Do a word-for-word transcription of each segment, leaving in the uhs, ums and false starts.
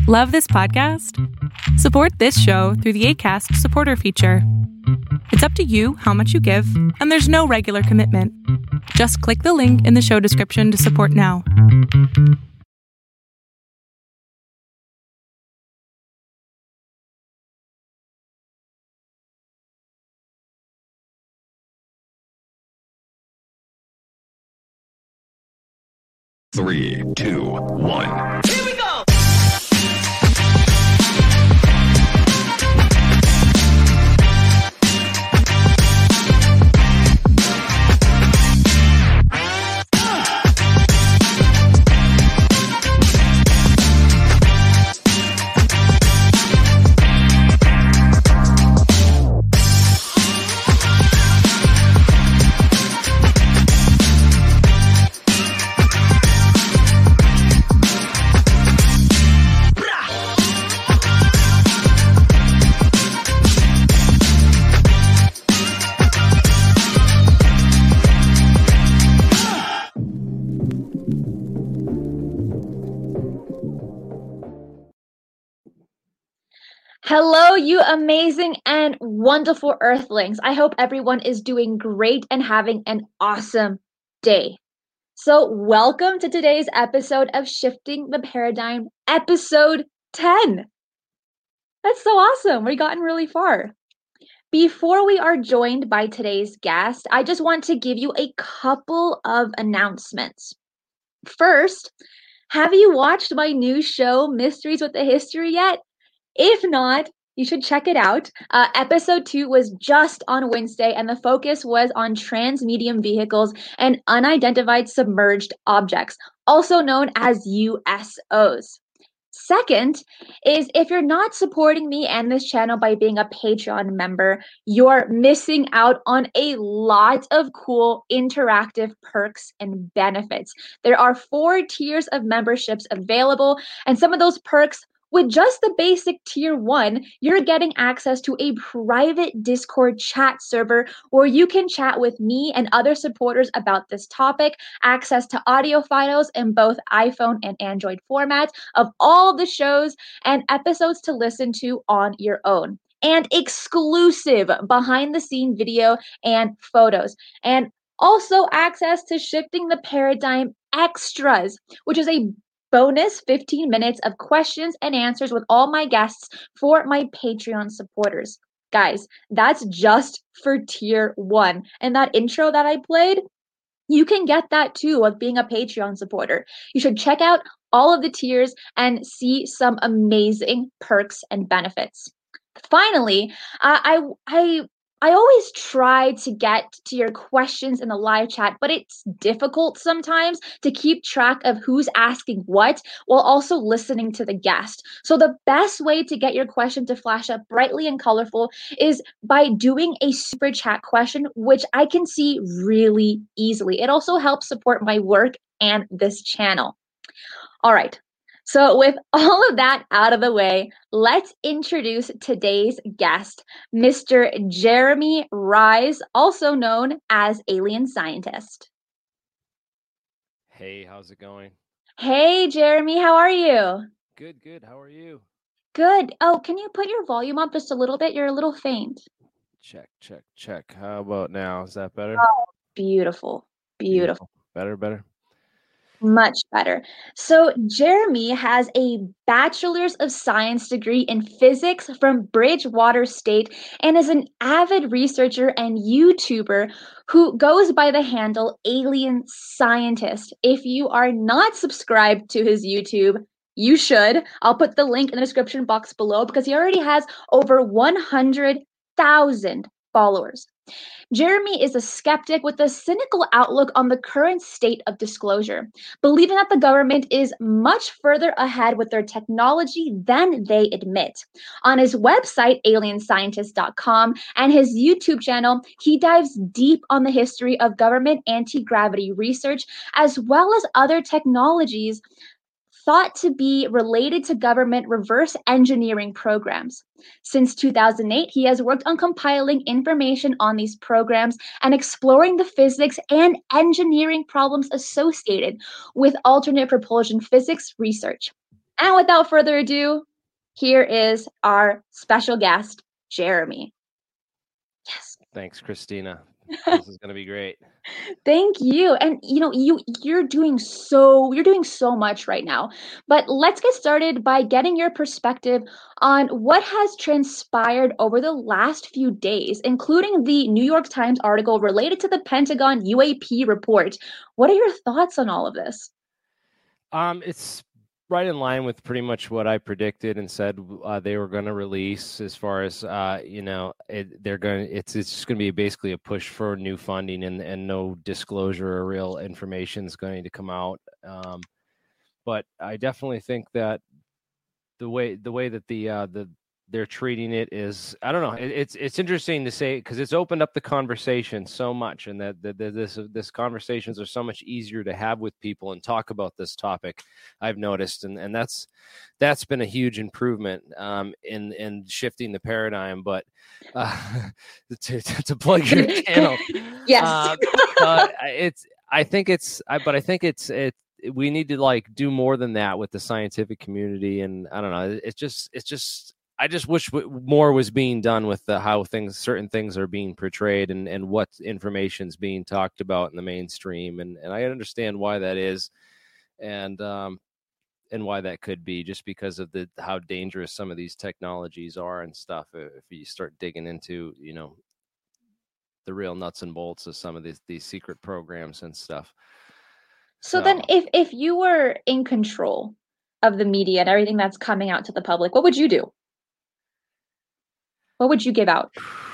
Love this podcast? Support this show through the Acast supporter feature. It's up to you how much you give, and there's no regular commitment. Just click the link in the show description to support now. Three, two, one. Here we go! Hello, you amazing and wonderful Earthlings. I hope everyone is doing great and having an awesome day. So welcome to today's episode of Shifting the Paradigm, episode ten. That's so awesome. We've gotten really far. Before we are joined by today's guest, I just want to give you a couple of announcements. First, have you watched my new show, Mysteries with a History, yet? If not, you should check it out. Uh, episode two was just on Wednesday, and the focus was on transmedium vehicles and unidentified submerged objects, also known as U S Os. Second is if you're not supporting me and this channel by being a Patreon member, you're missing out on a lot of cool interactive perks and benefits. There are four tiers of memberships available, and some of those perks, with just the basic tier one, you're getting access to a private Discord chat server where you can chat with me and other supporters about this topic, access to audio files in both iPhone and Android formats of all the shows, and episodes to listen to on your own, and exclusive behind-the-scene video and photos, and also access to Shifting the Paradigm Extras, which is a bonus fifteen minutes of questions and answers with all my guests for my Patreon supporters. Guys, that's just for tier one. And that intro that I played, you can get that too with being a Patreon supporter. You should check out all of the tiers and see some amazing perks and benefits. Finally, uh, I I I always try to get to your questions in the live chat, but it's difficult sometimes to keep track of who's asking what while also listening to the guest. So the best way to get your question to flash up brightly and colorful is by doing a super chat question, which I can see really easily. It also helps support my work and this channel. All right. So with all of that out of the way, let's introduce today's guest, Mister Jeremy Rise, also known as Alien Scientist. Hey, how's it going? Hey, Jeremy, how are you? Good, good. How are you? Good. Oh, can you put your volume up just a little bit? You're a little faint. Check, check, check. How about now? Is that better? Oh, beautiful, beautiful. beautiful. Better, better. Much better. So Jeremy has a Bachelor's of Science degree in physics from Bridgewater State and is an avid researcher and YouTuber who goes by the handle Alien Scientist. If you are not subscribed to his YouTube, you should. I'll put the link in the description box below because he already has over one hundred thousand followers. Jeremy is a skeptic with a cynical outlook on the current state of disclosure, believing that the government is much further ahead with their technology than they admit. On his website, alien scientist dot com, and his YouTube channel, he dives deep on the history of government anti-gravity research, as well as other technologies thought to be related to government reverse engineering programs. Since two thousand eight, he has worked on compiling information on these programs and exploring the physics and engineering problems associated with alternate propulsion physics research. And without further ado, here is our special guest, Jeremy. Yes. Thanks, Christina. This is going to be great. Thank you. And you know, you you're doing so you're doing so much right now. But let's get started by getting your perspective on what has transpired over the last few days, including the New York Times article related to the Pentagon U A P report. What are your thoughts on all of this? Um, it's right in line with pretty much what I predicted and said uh, they were going to release. As far as uh, you know, it, they're going. It's it's just going to be basically a push for new funding and and no disclosure or real information is going to come out. Um, but I definitely think that the way the way that the uh, the they're treating it is, I don't know. It, it's it's interesting to say because it's opened up the conversation so much, and that, that, that this this conversations are so much easier to have with people and talk about this topic. I've noticed, and, and that's that's been a huge improvement um, in in shifting the paradigm. But uh, to, to plug your channel, yes, uh, uh, it's I think it's I but I think it's it. We need to like do more than that with the scientific community, and I don't know. It's just it's just. I just wish more was being done with the, how things, certain things are being portrayed and, and what information is being talked about in the mainstream. And, and I understand why that is. And, um, and why that could be just because of the, how dangerous some of these technologies are and stuff. If you start digging into, you know, the real nuts and bolts of some of these, these secret programs and stuff. So, so then if, if you were in control of the media and everything that's coming out to the public, what would you do? What would you give out?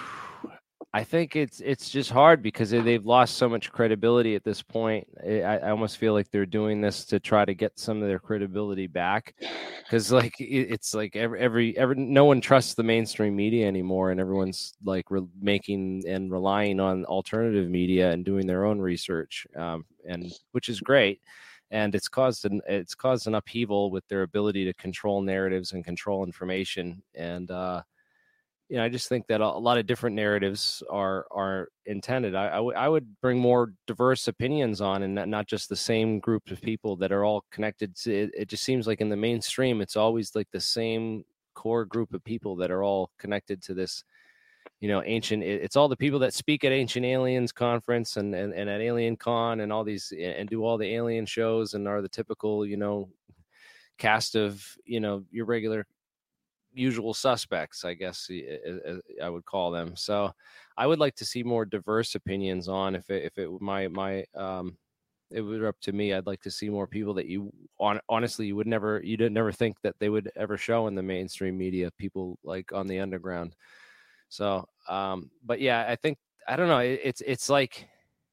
I think it's it's just hard because they've lost so much credibility at this point. I, I almost feel like they're doing this to try to get some of their credibility back, because like it, it's like every every every no one trusts the mainstream media anymore, and everyone's like re- making and relying on alternative media and doing their own research, um, and which is great. And it's caused an it's caused an upheaval with their ability to control narratives and control information. And uh, you know, I just think that a lot of different narratives are are intended. I, I, w- I would bring more diverse opinions on, and not, not just the same group of people that are all connected to it. It just seems like in the mainstream, it's always like the same core group of people that are all connected to this, you know, ancient. It, it's all the people that speak at Ancient Aliens Conference and, and, and at Alien Con and all these and do all the alien shows and are the typical, you know, cast of, you know, your regular usual suspects, I guess I would call them. So I would like to see more diverse opinions on if it, if it my, my, um, it were up to me, I'd like to see more people that you on, honestly, you would never, you didn't never think that they would ever show in the mainstream media, people like on the underground. So, um, but yeah, I think, I don't know. It, it's, it's like,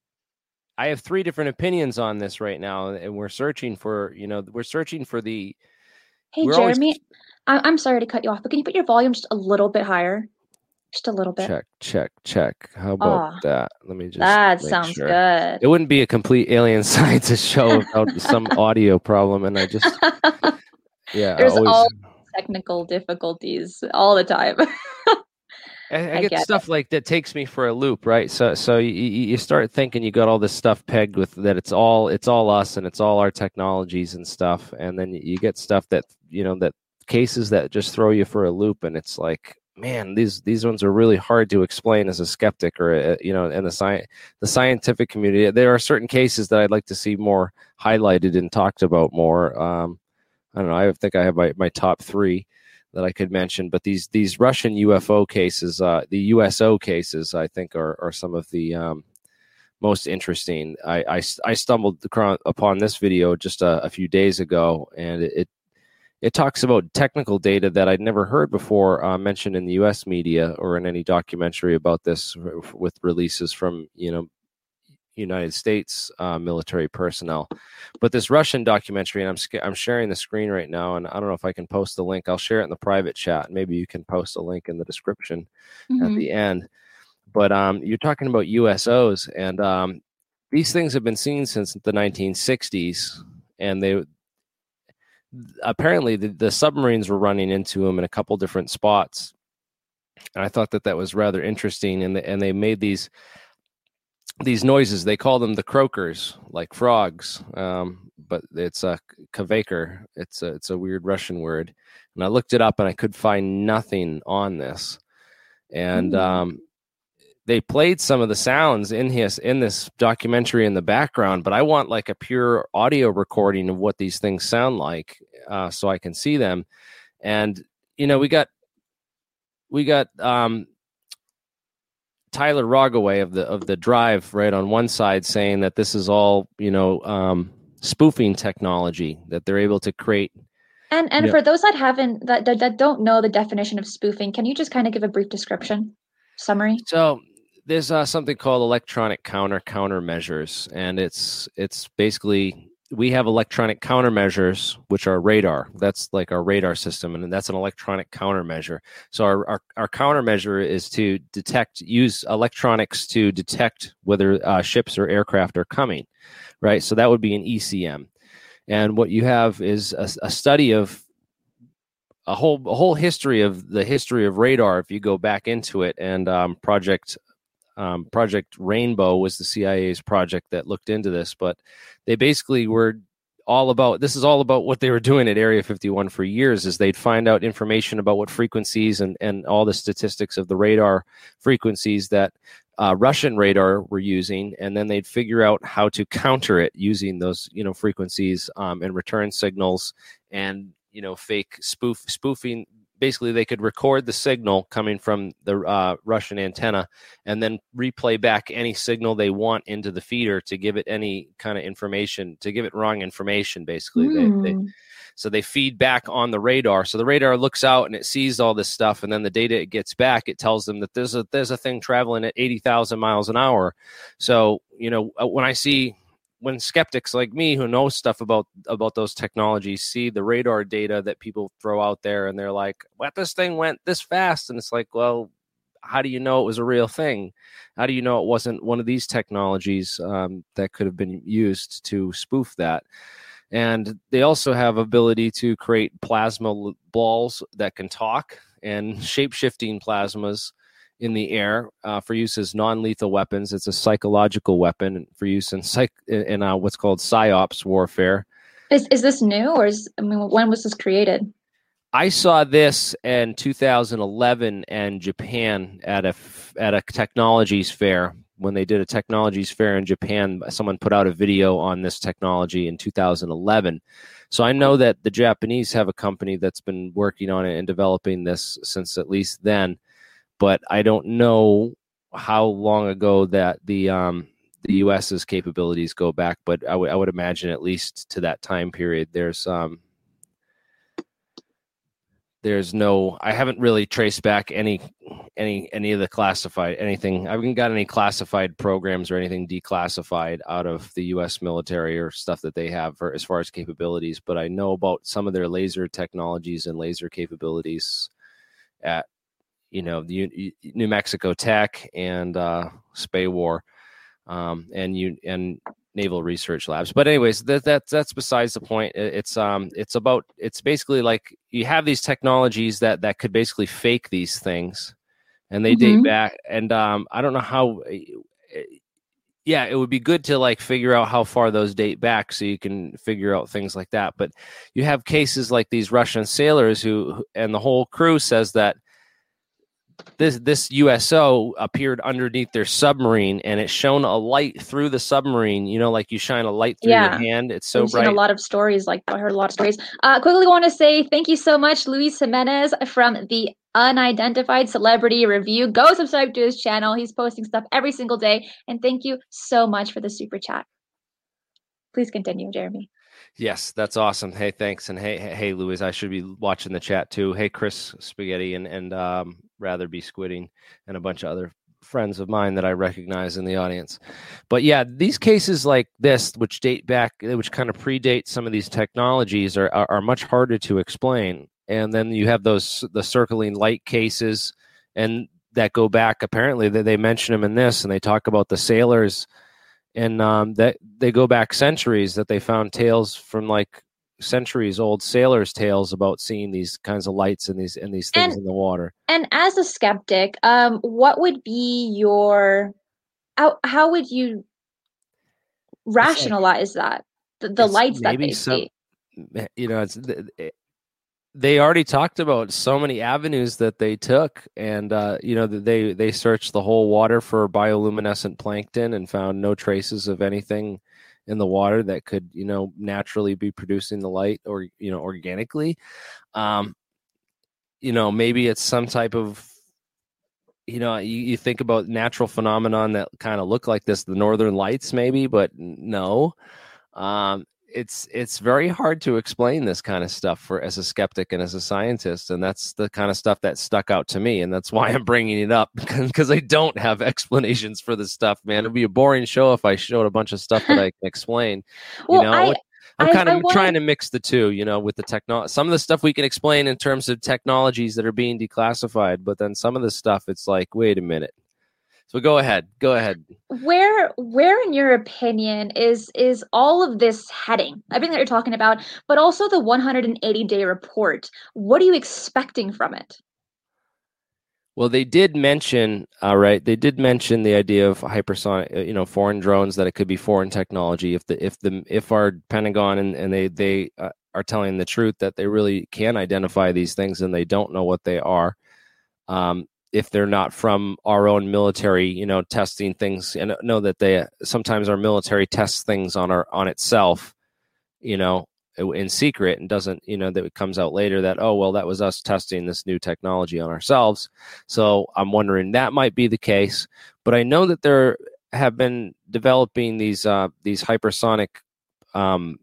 I have three different opinions on this right now, and we're searching for, you know, we're searching for the, Hey, we're Jeremy, always... I- I'm sorry to cut you off, but can you put your volume just a little bit higher? Just a little bit. Check, check, check. How about oh, that? Let me just That make sounds sure. good. It wouldn't be a complete alien scientist show without some audio problem, and I just, yeah. There's always... all technical difficulties all the time. I, I, I get, get stuff it. like that takes me for a loop, right? So, so you, you start thinking you got all this stuff pegged with that. It's all, it's all us, and it's all our technologies and stuff. And then you get stuff that, you know, that cases that just throw you for a loop, and it's like, man, these these ones are really hard to explain as a skeptic or a, you know, in the science, the scientific community. There are certain cases that I'd like to see more highlighted and talked about more. Um, I don't know. I think I have my, my top three that I could mention, but these these Russian U F O cases, uh, the U S O cases, I think are are some of the um, most interesting. I, I, I stumbled upon this video just a, a few days ago, and it, it it talks about technical data that I'd never heard before uh, mentioned in the U S media or in any documentary about this, with releases from, you know, United States uh, military personnel. But this Russian documentary, and I'm sc- I'm sharing the screen right now, and I don't know if I can post the link. I'll share it in the private chat. Maybe you can post a link in the description mm-hmm. at the end. But um, you're talking about U S Os, and um, these things have been seen since the nineteen sixties, and they apparently the, the submarines were running into them in a couple different spots. And I thought that that was rather interesting, and the, and they made these these noises. They call them the croakers, like frogs, um, but it's a kvaker. It's a it's a weird Russian word, and I looked it up and I could find nothing on this. And Mm. um, they played some of the sounds in his in this documentary in the background, but I want like a pure audio recording of what these things sound like, uh, so I can see them. And you know, we got we got um, Tyler Rogaway of the of the Drive right on one side saying that this is all, you know, um, spoofing technology that they're able to create. And and Yeah. for those that haven't that, that that don't know the definition of spoofing, can you just kind of give a brief description, summary? So there's uh, something called electronic counter countermeasures, and it's it's basically we have electronic countermeasures, which are radar. That's like our radar system, and that's an electronic countermeasure. So our, our, our countermeasure is to detect, use electronics to detect whether uh, ships or aircraft are coming, right? So that would be an E C M. And what you have is a, a study of a whole a whole history of the history of radar. If you go back into it, and um, Project Um, Project Rainbow was the C I A's project that looked into this, but they basically were all about, this is all about what they were doing at Area fifty-one for years, is they'd find out information about what frequencies and, and all the statistics of the radar frequencies that uh, Russian radar were using, and then they'd figure out how to counter it using those, you know, frequencies um, and return signals and, you know, fake spoof spoofing. Basically, they could record the signal coming from the uh, Russian antenna and then replay back any signal they want into the feeder to give it any kind of information, to give it wrong information, basically. Mm. They, they, so they feed back on the radar. So the radar looks out and it sees all this stuff, and then the data it gets back, it tells them that there's a, there's a thing traveling at eighty thousand miles an hour. So, you know, when I see... when skeptics like me who know stuff about about those technologies see the radar data that people throw out there, and they're like, what, this thing went this fast? And it's like, well, how do you know it was a real thing? How do you know it wasn't one of these technologies um, that could have been used to spoof that? And they also have ability to create plasma balls that can talk, and shape-shifting plasmas in the air uh, for use as non-lethal weapons. It's a psychological weapon for use in psych in uh, what's called psyops warfare. Is is this new, or is I mean, when was this created? I saw this in two thousand eleven in Japan at a at a technologies fair. When they did a technologies fair in Japan, someone put out a video on this technology in two thousand eleven. So I know that the Japanese have a company that's been working on it and developing this since at least then. But I don't know how long ago that the um, the US's capabilities go back. But I would I would imagine at least to that time period. There's um, there's no. I haven't really traced back any any any of the classified anything. I haven't got any classified programs or anything declassified out of the U S military or stuff that they have for as far as capabilities. But I know about some of their laser technologies and laser capabilities at, you know, the New Mexico Tech and uh, SPAWAR um, and you and Naval Research Labs. But anyways, that, that that's besides the point. It's um it's about it's basically like you have these technologies that that could basically fake these things, and they Mm-hmm. date back. And um I don't know how. Yeah, it would be good to like figure out how far those date back so you can figure out things like that. But you have cases like these Russian sailors who, and the whole crew says that this this U S O appeared underneath their submarine, and it shone a light through the submarine. You know, like you shine a light through Yeah. your hand. It's so We've bright. seen a lot of stories, like I heard a lot of stories. Uh, quickly want to say thank you so much, Luis Jimenez from the Unidentified Celebrity Review. Go subscribe to his channel. He's posting stuff every single day. And thank you so much for the super chat. Please continue, Jeremy. Yes, that's awesome. Hey, thanks. And hey, hey, hey, Louis, I should be watching the chat too. Hey, Chris Spaghetti and, and um, Rather Be Squidding and a bunch of other friends of mine that I recognize in the audience. But yeah, these cases like this, which date back, which kind of predate some of these technologies, are, are, are much harder to explain. And then you have those, the circling light cases, and that go back, apparently, that they mention them in this, and they talk about the sailors, and um, that they go back centuries, that they found tales from like centuries old sailors' tales about seeing these kinds of lights and these and these things And- in the water. And as a skeptic, um, what would be your how, how would you rationalize that? the, the lights that they some, see. You know, it's it, they already talked about so many avenues that they took, and uh, you know, they they searched the whole water for bioluminescent plankton and found no traces of anything in the water that could, you know, naturally be producing the light, or, you know, organically. Um, you know, maybe it's some type of, you know, you, you think about natural phenomenon that kind of look like this, the northern lights maybe, but no. Um, it's it's very hard to explain this kind of stuff for as a skeptic and as a scientist, and that's the kind of stuff that stuck out to me, and that's why I'm bringing it up, because I don't have explanations for this stuff, man. It'd be a boring show if I showed a bunch of stuff that I can explain. Well, you know, I, I'm I, kind of I wanted... trying to mix the two, you know, with the technology. Some of the stuff we can explain in terms of technologies that are being declassified, but then some of the stuff, it's like, wait a minute. So go ahead, go ahead. Where, where, in your opinion, is is all of this heading? Everything that you're talking about, but also the one hundred eighty day report. What are you expecting from it? Well, they did mention, all uh, right. They did mention the idea of hypersonic, you know, foreign drones, that it could be foreign technology. If the if the if our Pentagon and, and they they uh, are telling the truth that they really can identify these things and they don't know what they are. Um, if they're not from our own military, you know, testing things, and know that they sometimes our military tests things on our on itself, you know, in secret, and doesn't, you know, that it comes out later that, oh, well, that was us testing this new technology on ourselves. So I'm wondering that might be the case, but I know that there have been developing these uh, these hypersonic um,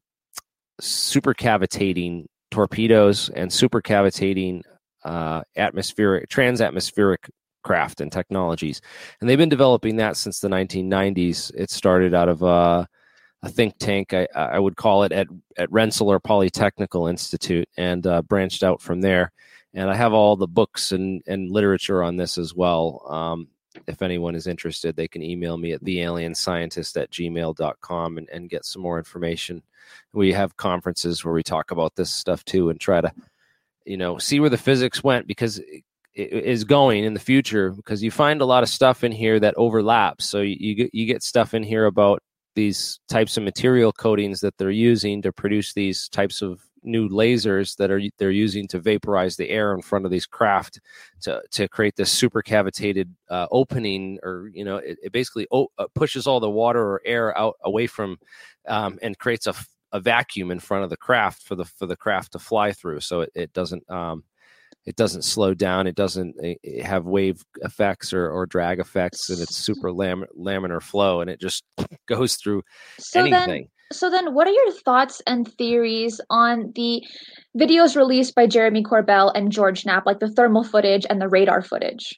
supercavitating torpedoes and supercavitating Uh, atmospheric, transatmospheric craft and technologies, and they've been developing that since the nineteen nineties. It started out of uh, a think tank, I, I would call it, at at Rensselaer Polytechnical Institute, and uh, branched out from there. And I have all the books and and literature on this as well. Um, if anyone is interested, they can email me at the alien scientist at gmail dot com and, and get some more information. We have conferences where we talk about this stuff too, and try to, you know, see where the physics went, because it, it is going in the future, because you find a lot of stuff in here that overlaps. So you, you get you get stuff in here about these types of material coatings that they're using to produce these types of new lasers that are they're using to vaporize the air in front of these craft to to create this supercavitated uh, opening, or, you know, it, it basically o- uh, pushes all the water or air out away from um, and creates a a vacuum in front of the craft for the for the craft to fly through, so it, it doesn't um it doesn't slow down, it doesn't it have wave effects or, or drag effects, and it's super lam- laminar flow, and it just goes through so anything. Then, so then what are your thoughts and theories on the videos released by Jeremy Corbell and George Knapp, like the thermal footage and the radar footage?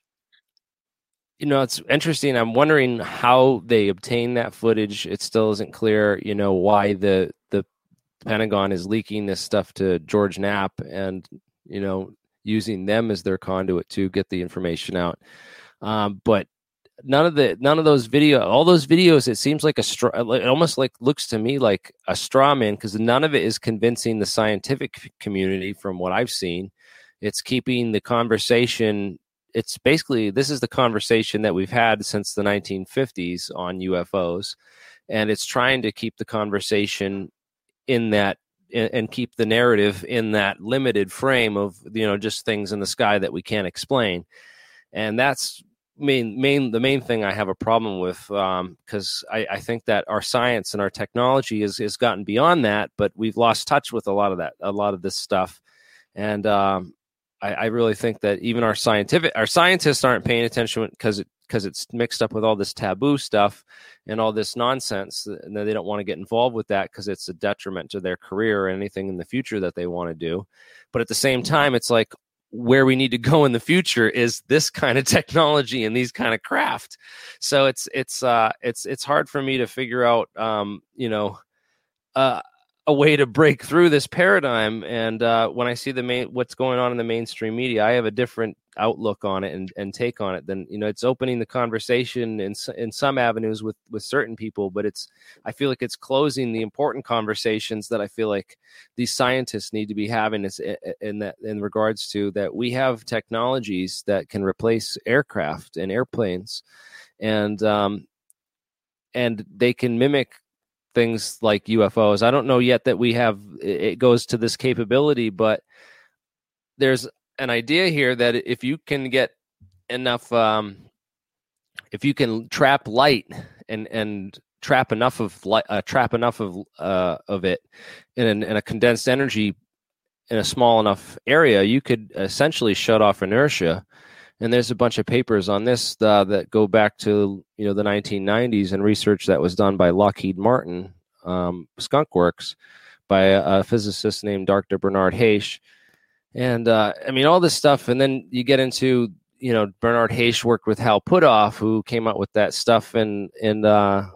You know, it's interesting. I'm wondering how they obtain that footage. It still isn't clear, you know, why the the Pentagon is leaking this stuff to George Knapp and, you know, using them as their conduit to get the information out. Um, but none of the none of those video, all those videos, it seems like a straw. It almost like looks to me like a straw man, because none of it is convincing the scientific community from what I've seen. It's keeping the conversation. It's basically, this is the conversation that we've had since the nineteen fifties on U F Os, and it's trying to keep the conversation in that, and keep the narrative in that limited frame of, you know, just things in the sky that we can't explain. And that's main main the main thing I have a problem with, because um, I, I think that our science and our technology has has gotten beyond that, but we've lost touch with a lot of that, a lot of this stuff, and um, I, I really think that even our scientific, our scientists aren't paying attention because it because it's mixed up with all this taboo stuff and all this nonsense, and they don't want to get involved with that because it's a detriment to their career or anything in the future that they want to do. But at the same time, it's like, where we need to go in the future is this kind of technology and these kind of craft. So it's it's uh, it's it's hard for me to figure out, um, you know, uh, a way to break through this paradigm. And uh, when I see the main what's going on in the mainstream media, I have a different outlook on it and, and take on it. Then, you know, it's opening the conversation in in some avenues with with certain people, but it's I feel like it's closing the important conversations that I feel like these scientists need to be having is in that in regards to that we have technologies that can replace aircraft and airplanes, and um and they can mimic things like U F Os. I don't know yet that we have, it goes to this capability, but there's an idea here that if you can get enough, um, if you can trap light and, and trap enough of light, uh, trap enough of, uh, of it in, an, in a condensed energy in a small enough area, you could essentially shut off inertia. And there's a bunch of papers on this uh, that go back to, you know, the nineteen nineties and research that was done by Lockheed Martin, um, Skunk Works, by a, a physicist named Doctor Bernard Hayes. And uh, I mean, all this stuff. And then you get into, you know, Bernard Hayes worked with Hal Puthoff, who came up with that stuff in, in, uh,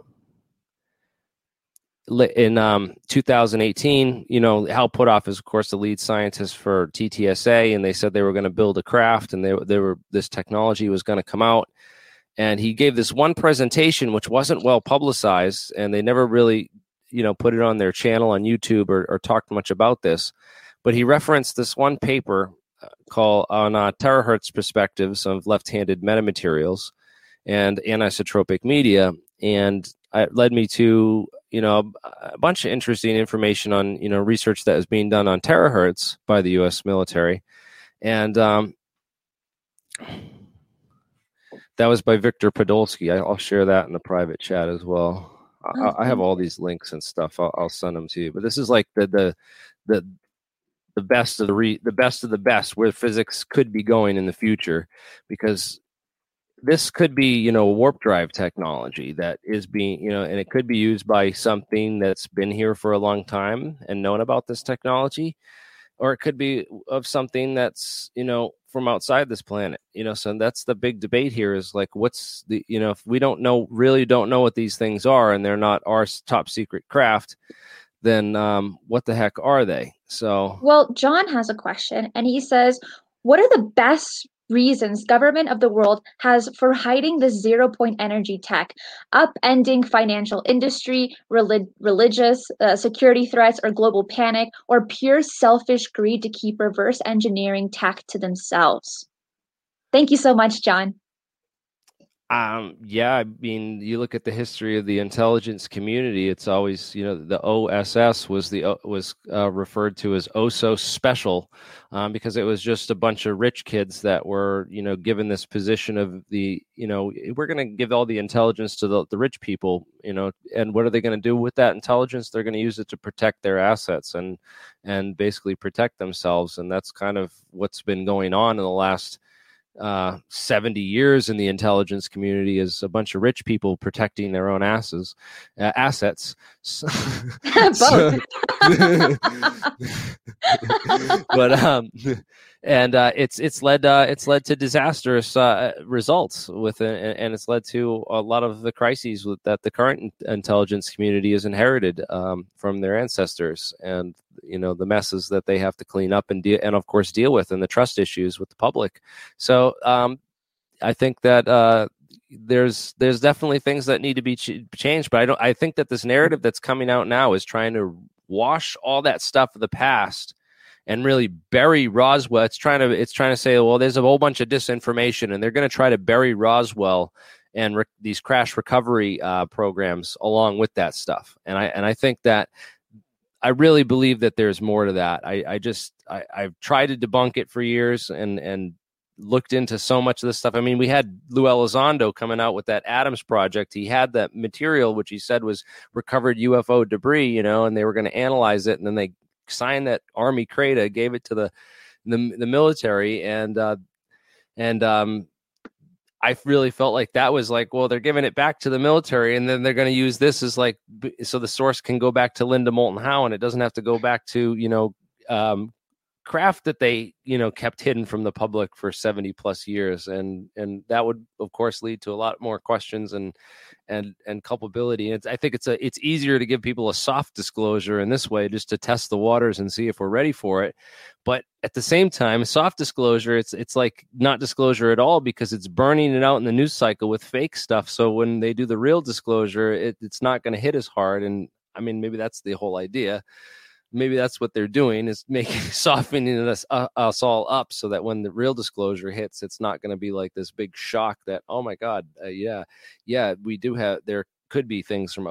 in um, two thousand eighteen. You know, Hal Puthoff is, of course, the lead scientist for T T S A, and they said they were going to build a craft, and they, they were this technology was going to come out. And he gave this one presentation, which wasn't well publicized, and they never really, you know, put it on their channel on YouTube or, or talked much about this. But he referenced this one paper uh, called on uh, terahertz perspectives of left-handed metamaterials and anisotropic media, and it led me to, you know, a bunch of interesting information on, you know, research that is being done on terahertz by the U S military. And um, that was by Victor Podolsky. I, I'll share that in the private chat as well. I, I have all these links and stuff. I'll, I'll send them to you. But this is like the the the the best of the re, the best of the best where physics could be going in the future, because this could be, you know, warp drive technology that is being, you know, and it could be used by something that's been here for a long time and known about this technology, or it could be of something that's, you know, from outside this planet, you know. So that's the big debate here is like, what's the, you know, if we don't know, really don't know what these things are, and they're not our top secret craft, then um, what the heck are they? So, well, John has a question, and he says, what are the best reasons government of the world has for hiding the zero point energy tech, upending financial industry, relig- religious uh, security threats, or global panic, or pure selfish greed to keep reverse engineering tech to themselves? Thank you so much, John. Um, yeah, I mean, you look at the history of the intelligence community, it's always, you know, the O S S was the was uh, referred to as oh so special, um, because it was just a bunch of rich kids that were, you know, given this position of the, you know, we're going to give all the intelligence to the, the rich people, you know, and what are they going to do with that intelligence? They're going to use it to protect their assets and and basically protect themselves. And that's kind of what's been going on in the last uh seventy years in the intelligence community, is a bunch of rich people protecting their own asses uh, assets. So, so, but um and uh it's it's led uh it's led to disastrous uh results with it, and it's led to a lot of the crises with, that the current intelligence community has inherited um from their ancestors, and you know, the messes that they have to clean up and deal, and of course deal with, and the trust issues with the public. So um, I think that uh, there's there's definitely things that need to be ch- changed. But I don't. I think that this narrative that's coming out now is trying to wash all that stuff of the past and really bury Roswell. It's trying to it's trying to say, well, there's a whole bunch of disinformation, and they're going to try to bury Roswell and re- these crash recovery uh, programs along with that stuff. And I and I think that. I really believe that there's more to that. I, I just, I, I've tried to debunk it for years and, and looked into so much of this stuff. I mean, we had Lou Elizondo coming out with that Adams project. He had that material, which he said was recovered U F O debris, you know, and they were going to analyze it. And then they signed that Army CRADA, gave it to the, the, the military. And, uh, and, um, I really felt like that was like, well, they're giving it back to the military, and then they're going to use this as like, so the source can go back to Linda Moulton Howe, and it doesn't have to go back to, you know, um, craft that they, you know, kept hidden from the public for seventy plus years. And, and that would of course lead to a lot more questions and, and, and culpability. It's, I think it's a, it's easier to give people a soft disclosure in this way, just to test the waters and see if we're ready for it. But at the same time, soft disclosure, it's, it's like not disclosure at all, because it's burning it out in the news cycle with fake stuff. So when they do the real disclosure, it, it's not going to hit as hard. And I mean, maybe that's the whole idea. Maybe that's what they're doing, is making softening us, uh, us all up, so that when the real disclosure hits, it's not going to be like this big shock that, oh my God, uh, yeah, yeah, we do have, there could be things from other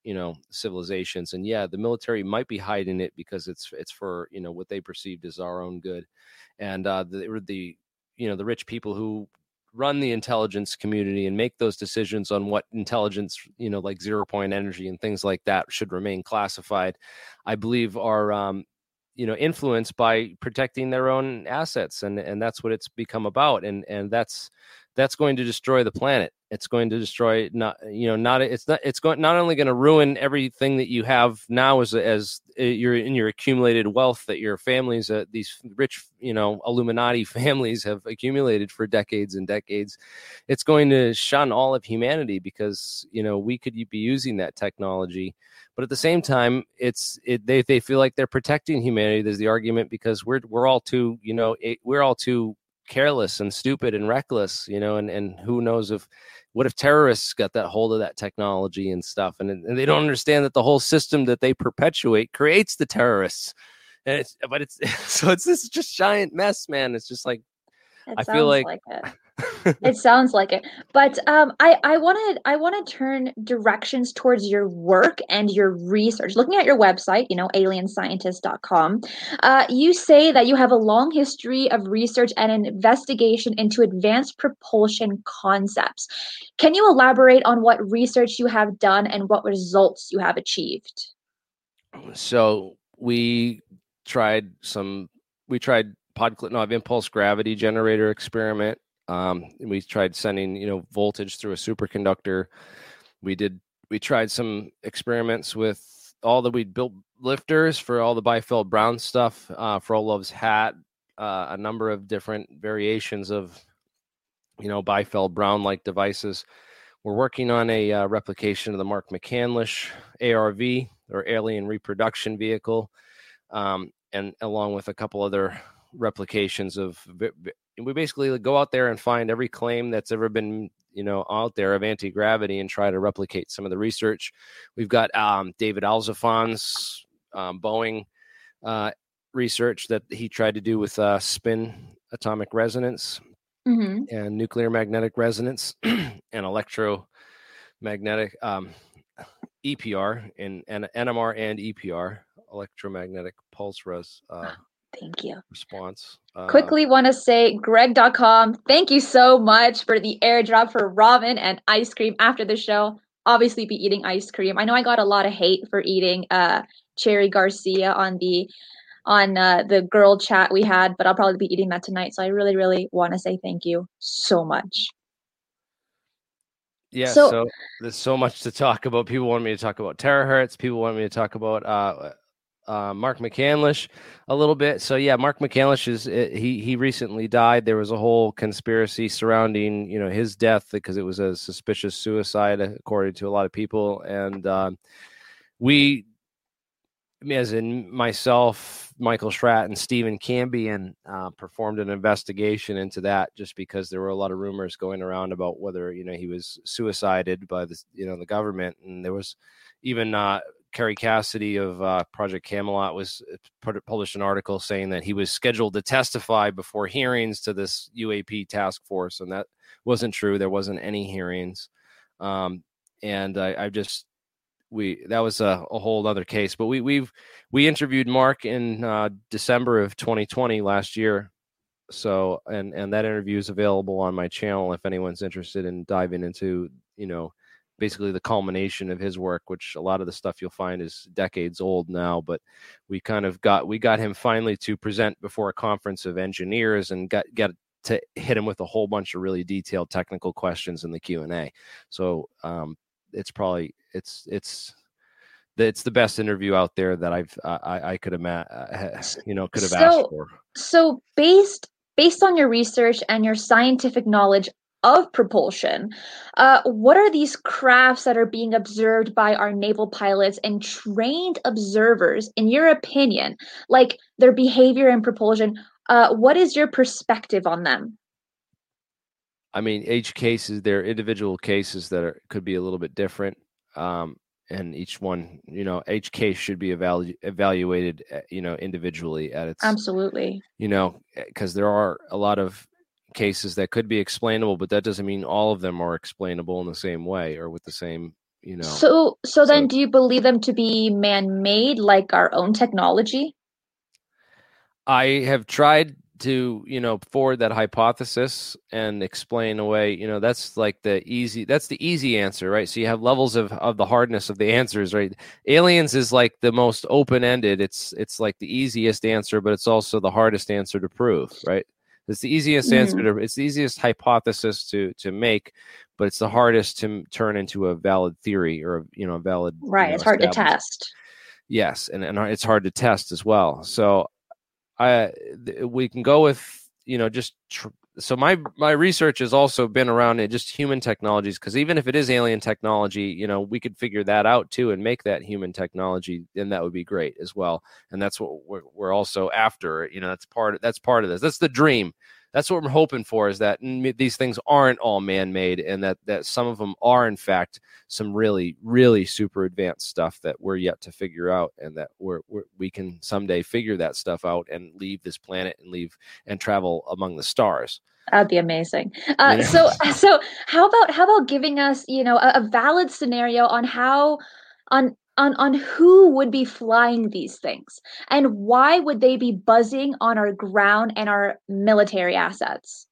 you know, civilizations. And yeah, the military might be hiding it because it's it's for, you know, what they perceived as our own good. And uh, the the you know the rich people who run the intelligence community and make those decisions on what intelligence, you know, like zero point energy and things like that should remain classified, I believe are, um, you know, influenced by protecting their own assets. And, and that's what it's become about. And, and that's, that's going to destroy the planet. It's going to destroy not, you know, not, it's not, it's going, not only going to ruin everything that you have now as, as you're in your accumulated wealth that your families, uh, these rich, you know, Illuminati families have accumulated for decades and decades. It's going to shun all of humanity because, you know, we could be using that technology, but at the same time, it's, it, they, they feel like they're protecting humanity. There's the argument because we're, we're all too, you know, it, we're all too careless and stupid and reckless, you know, and, and who knows if, what if terrorists got that hold of that technology and stuff, and, and they don't understand that the whole system that they perpetuate creates the terrorists, and it's, but it's, so it's this just giant mess, man. It's just like, It I sounds feel like, like it. It sounds like it. But um, I I wanted I want to turn directions towards your work and your research. Looking at your website, you know, alien scientist dot com, uh, you say that you have a long history of research and an investigation into advanced propulsion concepts. Can you elaborate on what research you have done and what results you have achieved? So we tried some, we tried Podclinic impulse gravity generator experiment. Um, we tried sending, you know, voltage through a superconductor. We did, we tried some experiments with all that we'd built lifters for all the Biefeld Brown stuff, uh, Frolov's hat, uh, a number of different variations of, you know, Biefeld Brown like devices. We're working on a uh, replication of the Mark McCandlish A R V, or Alien Reproduction Vehicle, um, and along with a couple other replications of, we basically go out there and find every claim that's ever been, you know, out there of anti-gravity and try to replicate some of the research. We've got um, David Alzafon's um, Boeing uh, research that he tried to do with uh, spin atomic resonance Mm-hmm. and nuclear magnetic resonance and electromagnetic um, E P R and, and N M R and E P R, electromagnetic pulse res uh, Thank you. response. Uh, Quickly want to say greg dot com, thank you so much for the airdrop for ramen and ice cream after the show. Obviously be eating ice cream. I know I got a lot of hate for eating uh, Cherry Garcia on the on uh, the girl chat we had, but I'll probably be eating that tonight. So I really, really want to say thank you so much. Yeah, So- so, there's so much to talk about. People want me to talk about terahertz. People want me to talk about uh, uh, Mark McCandlish a little bit. So yeah, Mark McCandlish is he he recently died. There was a whole conspiracy surrounding, you know, his death because it was a suspicious suicide according to a lot of people. And um, we, as in myself, Michael Schratt, and Stephen Cambion, uh, performed an investigation into that, just because there were a lot of rumors going around about whether, you know, he was suicided by the, you know, the government. And there was even uh, Kerry Cassidy of uh, Project Camelot was published an article saying that he was scheduled to testify before hearings to this U A P task force, and that wasn't true. There wasn't any hearings, um, and I, I just. We that was a, a whole other case, but we we've we interviewed Mark in uh, December of twenty twenty last year. So and and that interview is available on my channel if anyone's interested in diving into, you know, basically the culmination of his work, which a lot of the stuff you'll find is decades old now. But we kind of got we got him finally to present before a conference of engineers and got got to hit him with a whole bunch of really detailed technical questions in the Q and A. So um, it's probably it's it's it's the best interview out there that I've uh, I, I could have uh, you know could have so, asked for. So based based on your research and your scientific knowledge of propulsion, uh, what are these crafts that are being observed by our naval pilots and trained observers, in your opinion, like their behavior in propulsion? Uh, what is your perspective on them? I mean, each case is there are individual cases that are, could be a little bit different. Um, and each one, you know, each case should be evalu- evaluated, you know, individually at its, Absolutely. You know, because there are a lot of cases that could be explainable, but that doesn't mean all of them are explainable in the same way or with the same, you know. So, so So then do you believe them to be man-made, like our own technology? I have tried to, you know, forward that hypothesis and explain away, you know, that's like the easy, that's the easy answer, right? So you have levels of, of the hardness of the answers, right? Aliens is like the most open-ended. It's, it's like the easiest answer, but it's also the hardest answer to prove, right? It's the easiest answer Mm, to, it's the easiest hypothesis to, to make, but it's the hardest to m- turn into a valid theory or, you know, a valid, you right. know, It's hard to established. test. Yes. And, and it's hard to test as well. So I th- we can go with, you know, just tr- so my my research has also been around it, just human technologies, because even if it is alien technology, you know, we could figure that out too and make that human technology, and that would be great as well. And that's what we're, we're also after. You know, that's part of, that's part of this. That's the dream. That's what we're hoping for, is that n- these things aren't all man-made, and that that some of them are in fact some really, really super advanced stuff that we're yet to figure out, and that we're, we're we can someday figure that stuff out and leave this planet and leave and travel among the stars. That'd be amazing. You Uh, know, so, so how about how about giving us, you know, a, a valid scenario on how, on on on who would be flying these things, and why would they be buzzing on our ground and our military assets?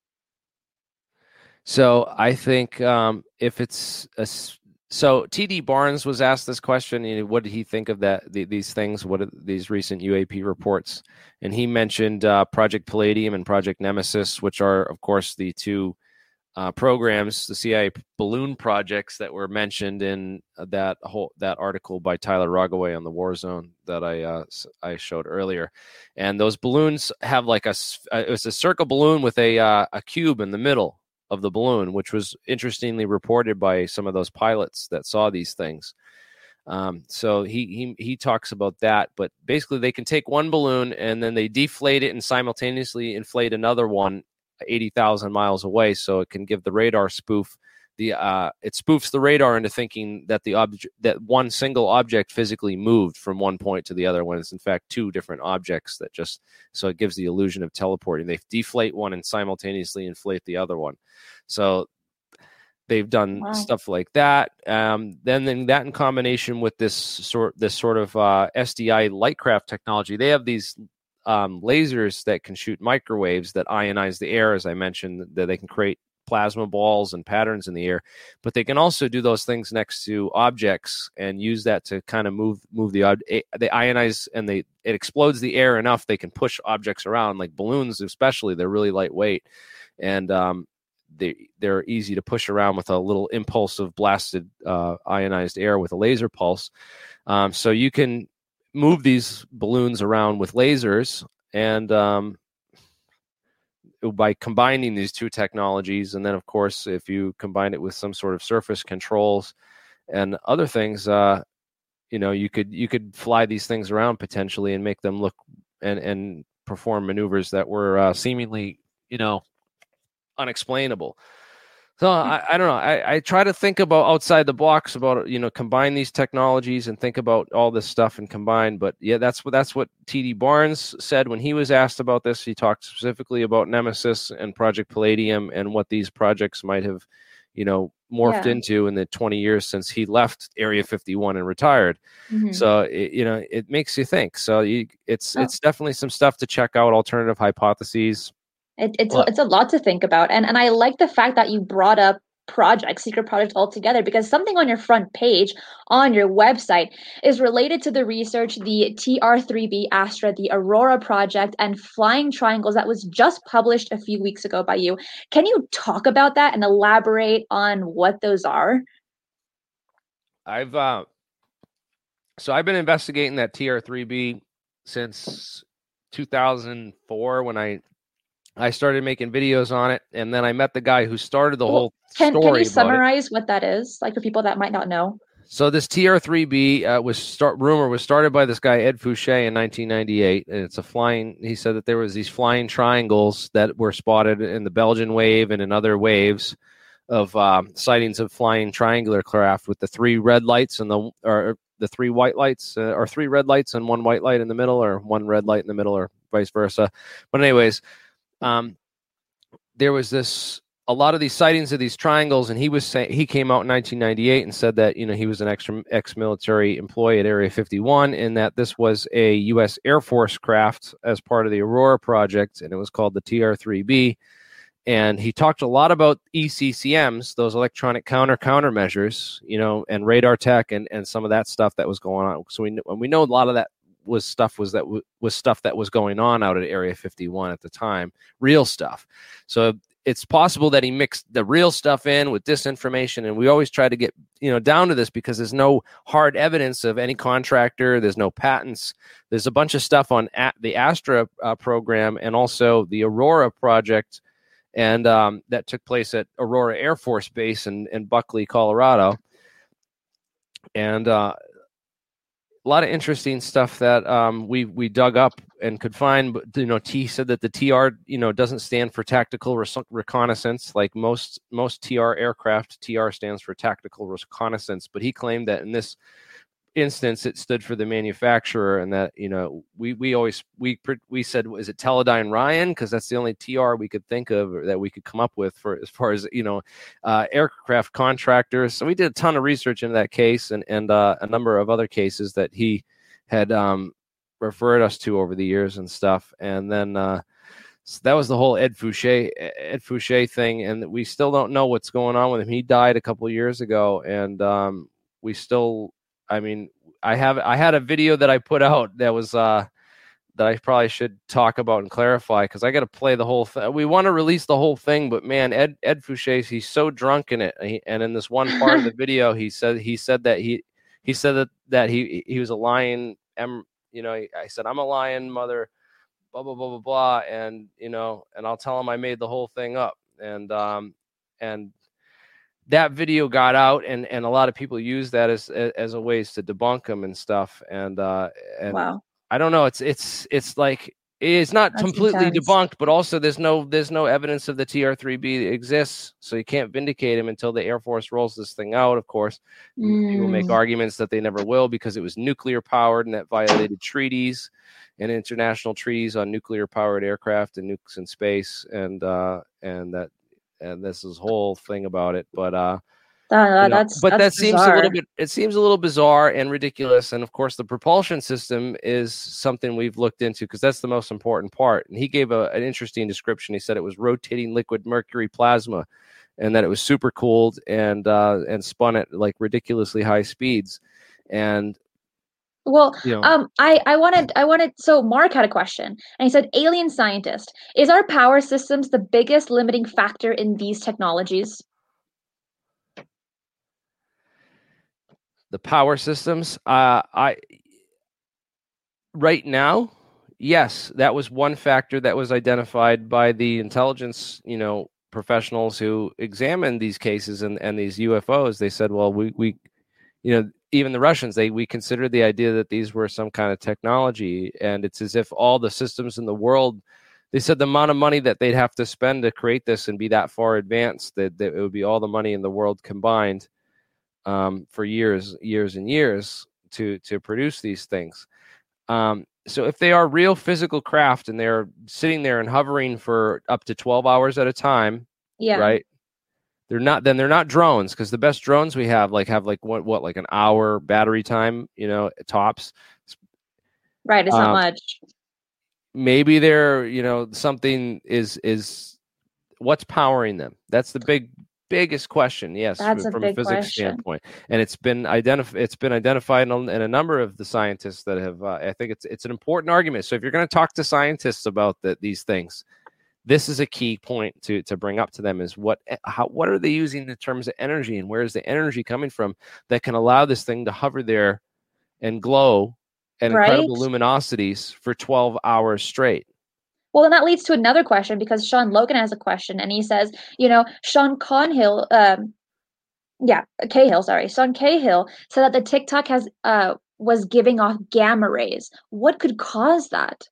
so I think um, if it's a s so T D Barnes was asked this question. You know, what did he think of that the, these things? What are these recent U A P reports? And he mentioned uh, Project Palladium and Project Nemesis, which are, of course, the two uh, programs, the C I A balloon projects that were mentioned in that whole that article by Tyler Rogaway on the War Zone that I uh, I showed earlier. And those balloons have like a it was a circle balloon with a uh, a cube in the middle of the balloon, which was interestingly reported by some of those pilots that saw these things. Um, so he, he he talks about that, but basically they can take one balloon and then they deflate it and simultaneously inflate another one eighty thousand miles away, so it can give the radar spoof the uh, it spoofs the radar into thinking that the object that one single object physically moved from one point to the other, when it's in fact two different objects that just, so it gives the illusion of teleporting. They deflate one and simultaneously inflate the other one. So they've done Wow. stuff like that. Um, then, then that in combination with this sort this sort of uh, S D I Lightcraft technology, they have these um, lasers that can shoot microwaves that ionize the air, as I mentioned, that they can create plasma balls and patterns in the air. But they can also do those things next to objects and use that to kind of move move the ob- they ionize, and they it explodes the air enough they can push objects around, like balloons especially. They're really lightweight, and um, they they're easy to push around with a little impulse of blasted uh, ionized air with a laser pulse. Um, so you can move these balloons around with lasers, and um, by combining these two technologies, and then of course if you combine it with some sort of surface controls and other things, uh, you know, you could you could fly these things around potentially and make them look and and perform maneuvers that were uh, seemingly, you know, unexplainable. So I, I don't know. I, I try to think about outside the box about, you know, combine these technologies and think about all this stuff and combine. But yeah, that's what that's what T D Barnes said when he was asked about this. He talked specifically about Nemesis and Project Palladium and what these projects might have, you know, morphed Yeah. into in the twenty years since he left Area fifty-one and retired. Mhm. So it, you know, it makes you think. So you, it's Oh. it's definitely some stuff to check out. Alternative hypotheses. It, it's Well, it's a lot to think about, and and I like the fact that you brought up projects, secret projects altogether, because something on your front page on your website is related to the research, the T R three B Astra, the Aurora project, and flying triangles that was just published a few weeks ago by you. Can you talk about that and elaborate on what those are? I've uh, so I've been investigating that T R three B since two thousand four when I I started making videos on it, and then I met the guy who started the Well, whole can can story you about it. summarize what that is, like for people that might not know? So this T R three B uh, was start rumor was started by this guy Ed Fouché in nineteen ninety-eight, and it's a flying. He said that there was these flying triangles that were spotted in the Belgian wave and in other waves of um, sightings of flying triangular craft with the three red lights and the or the three white lights, uh, or three red lights and one white light in the middle, or one red light in the middle, or vice versa. But anyways, um, there was this a lot of these sightings of these triangles, and he was saying he came out in nineteen ninety-eight and said that, you know, he was an extra ex-military employee at Area fifty-one, and that this was a U S Air Force craft as part of the Aurora project, and it was called the T R three B. And he talked a lot about E C C Ms, those electronic counter countermeasures, you know, and radar tech and, and some of that stuff that was going on. So we and we know a lot of that was stuff was that w- was stuff that was going on out at Area fifty-one at the time, real stuff. So it's possible that he mixed the real stuff in with disinformation, and we always try to get, you know, down to this because there's no hard evidence of any contractor, there's no patents, there's a bunch of stuff on at the Astra uh, program and also the Aurora project, and um, that took place at Aurora Air Force Base in, in Buckley, Colorado, and uh, a lot of interesting stuff that um, we we dug up and could find. But, you know, T said that the T R, you know, doesn't stand for tactical re- reconnaissance like most most T R aircraft. T R stands for tactical reconnaissance, but he claimed that in this instance it stood for the manufacturer, and that, you know, we we always we we said, is it Teledyne Ryan, because that's the only T R we could think of or that we could come up with for as far as, you know, uh, aircraft contractors. So we did a ton of research into that case and and uh, a number of other cases that he had um, referred us to over the years and stuff. And then uh, so that was the whole Ed Fouché Ed Fouché thing, and we still don't know what's going on with him. He died a couple of years ago, and um, we still. I mean, I have I had a video that I put out that was uh, that I probably should talk about and clarify, because I got to play the whole thing. We want to release the whole thing, but man, Ed Ed Fouché, he's so drunk in it, and, he, and in this one part of the video, he said he said that he he said that that he he was a lion. Em, you know, I said, I'm a lion, mother, blah blah blah blah blah, and you know, and I'll tell him I made the whole thing up, and um and. That video got out, and, and a lot of people use that as as a ways to debunk them and stuff. And uh, and Wow. I don't know. It's it's it's like it's not That's completely intense. debunked, but also there's no there's no evidence of the T R three B exists, so you can't vindicate him until the Air Force rolls this thing out. Of course, Mm. people make arguments that they never will because it was nuclear powered and that violated treaties and international treaties on nuclear powered aircraft and nukes in space, and uh, and that. And this is whole thing about it, but uh, That, you know, that's but that's that seems bizarre. a little bit. It seems a little bizarre and ridiculous. And of course, the propulsion system is something we've looked into because that's the most important part. And he gave a, an interesting description. He said it was rotating liquid mercury plasma, and that it was super cooled and uh, and spun at like ridiculously high speeds. And Well, you know, um, I, I wanted, I wanted, so Mark had a question, and he said, alien scientist, is our power systems the biggest limiting factor in these technologies? the power systems, uh, I right now, yes, that was one factor that was identified by the intelligence, you know, professionals who examined these cases and, and these U F Os. They said, well, we, we, you know, even the Russians, they we considered the idea that these were some kind of technology, and it's as if all the systems in the world, they said the amount of money that they'd have to spend to create this and be that far advanced, that, that it would be all the money in the world combined um, for years, years and years to to produce these things. Um, so if they are real physical craft and they're sitting there and hovering for up to twelve hours at a time, Yeah. right? They're not, then they're not drones, because the best drones we have like have like what, what like an hour battery time, you know, tops. Right. It's not Um, much. Maybe they're, you know, something is, is what's powering them. That's the big, biggest question. Yes. That's a from big a physics question. standpoint. And it's been identified, it's been identified in a, in a number of the scientists that have, uh, I think it's, it's an important argument. So if you're going to talk to scientists about the, these things, this is a key point to to bring up to them, is what how what are they using in terms of energy, and where is the energy coming from that can allow this thing to hover there and glow at Right. incredible luminosities for twelve hours straight. Well, then that leads to another question, because Sean Logan has a question, and he says, you know, Sean Conhill, um, yeah, Cahill, sorry, Sean Cahill said that the TikTok has uh was giving off gamma rays. What could cause that?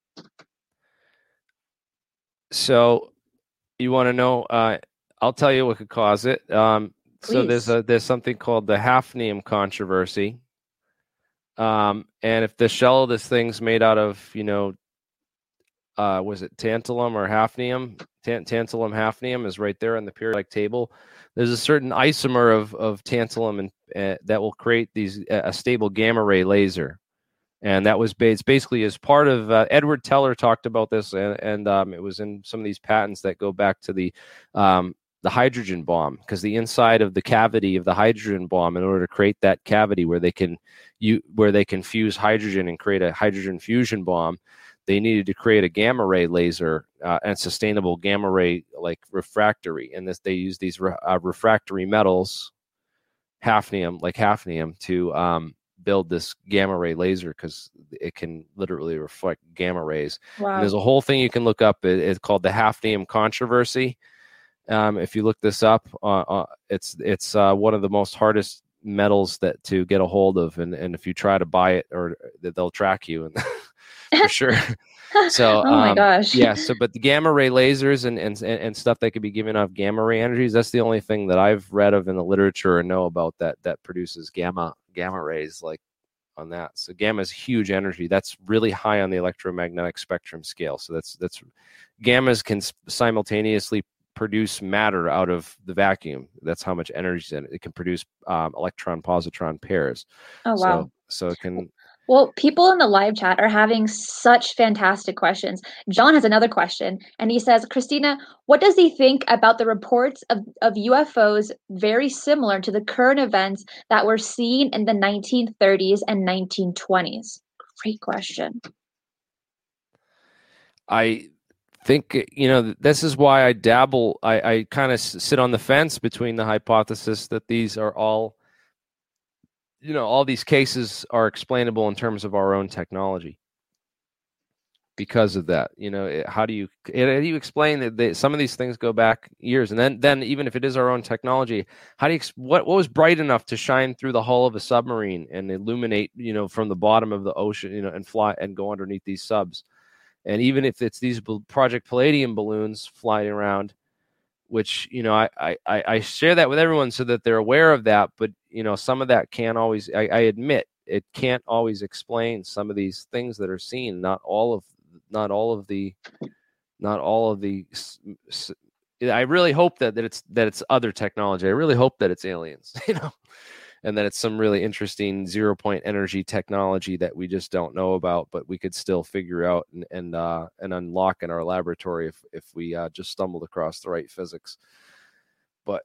So you want to know, uh, I'll tell you what could cause it. Um, so there's Please. a there's something called the hafnium controversy. Um, and if the shell of this thing's made out of, you know, uh, was it tantalum or hafnium? Tan- tantalum hafnium is right there on the periodic table. There's a certain isomer of of tantalum and uh, that will create these uh, a stable gamma ray laser. And that was based basically as part of uh, Edward Teller talked about this, and, and um, it was in some of these patents that go back to the um, the hydrogen bomb, because the inside of the cavity of the hydrogen bomb, in order to create that cavity where they can you where they can fuse hydrogen and create a hydrogen fusion bomb, they needed to create a gamma ray laser uh, and sustainable gamma ray like refractory. And this they use these re- uh, refractory metals, hafnium, like hafnium, to um, build this gamma ray laser, because it can literally reflect gamma rays. Wow. And there's a whole thing you can look up. It, it's called the hafnium controversy. Um, if you look this up, uh, uh, it's it's uh, one of the most hardest metals that to get a hold of, and, and if you try to buy it, or they'll track you, and for sure. So, oh my um, gosh. yeah. So, but the gamma ray lasers and, and and stuff that could be giving off gamma ray energies, that's the only thing that I've read of in the literature or know about that that produces gamma gamma rays like on that. So, gamma is huge energy. That's really high on the electromagnetic spectrum scale. So that's that's gammas can simultaneously produce matter out of the vacuum. That's how much energy is in it. It can produce um, electron positron pairs. Oh wow. So, so it can. Well, people in the live chat are having such fantastic questions. John has another question, and he says, Christina, what does he think about the reports of, of U F Os very similar to the current events that were seen in the nineteen thirties and nineteen twenties? Great question. I think, you know, this is why I dabble. I, I kind of sit on the fence between the hypothesis that these are all, you know, all these cases are explainable in terms of our own technology. Because of that, you know, how do you how do you explain that they, some of these things go back years, and then then even if it is our own technology, how do you what what was bright enough to shine through the hull of a submarine and illuminate, you know, from the bottom of the ocean, you know, and fly and go underneath these subs? And even if it's these Project Palladium balloons flying around, which, you know, I, I, I share that with everyone so that they're aware of that. But, you know, some of that can't always, I, I admit, it can't always explain some of these things that are seen. Not all of, not all of the, not all of the, I really hope that, that it's, that it's other technology. I really hope that it's aliens, you know, and that it's some really interesting zero point energy technology that we just don't know about, but we could still figure out and and, uh, and unlock in our laboratory if if we uh, just stumbled across the right physics. But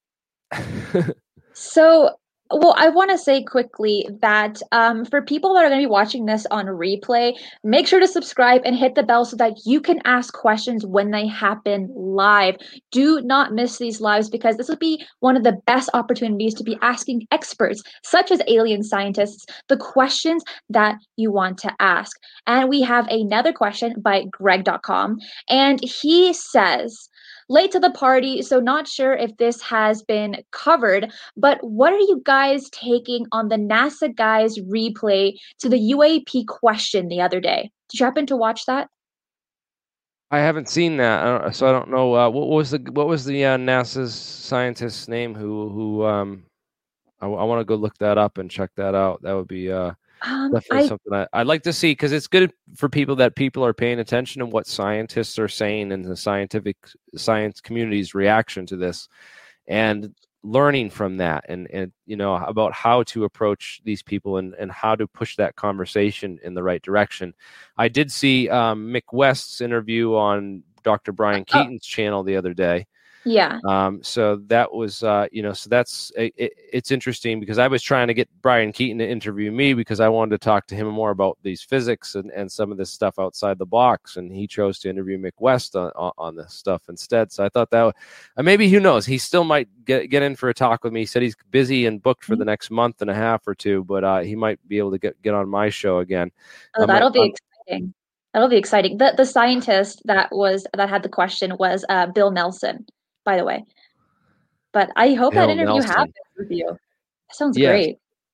so, well, I want to say quickly that um, for people that are going to be watching this on replay, make sure to subscribe and hit the bell so that you can ask questions when they happen live. Do not miss these lives, because this will be one of the best opportunities to be asking experts, such as alien scientists, the questions that you want to ask. And we have another question by Greg dot com, and he says, late to the party, so not sure if this has been covered, but what are you guys taking on the NASA guys replay to the U A P question the other day? Did you happen to watch that? I haven't seen that, I don't, so I don't know. Uh, what was the what was the uh, NASA's scientist's name? Who who? Um, I, I want to go look that up and check that out. That would be uh, Um, definitely I something I, I'd like to see, because it's good for people that people are paying attention to what scientists are saying and the scientific science community's reaction to this, and learning from that, and and you know, about how to approach these people and and how to push that conversation in the right direction. I did see um, Mick West's interview on Doctor Brian oh, Keaton's channel the other day. yeah. Um, so that was, uh, you know, so that's, it, it's interesting, because I was trying to get Brian Keaton to interview me because I wanted to talk to him more about these physics and, and some of this stuff outside the box. And he chose to interview Mick West on, on this stuff instead. So I thought that would, uh, maybe, who knows, he still might get, get in for a talk with me. He said he's busy and booked for the next month and a half or two, but, uh, he might be able to get, get on my show again. Oh, Um, that'll be I'm- exciting. That'll be exciting. The the scientist that was that had the question was uh, Bill Nelson, by the way. But I hope that Bill interview Nelson. happens with you. That sounds Yes. great.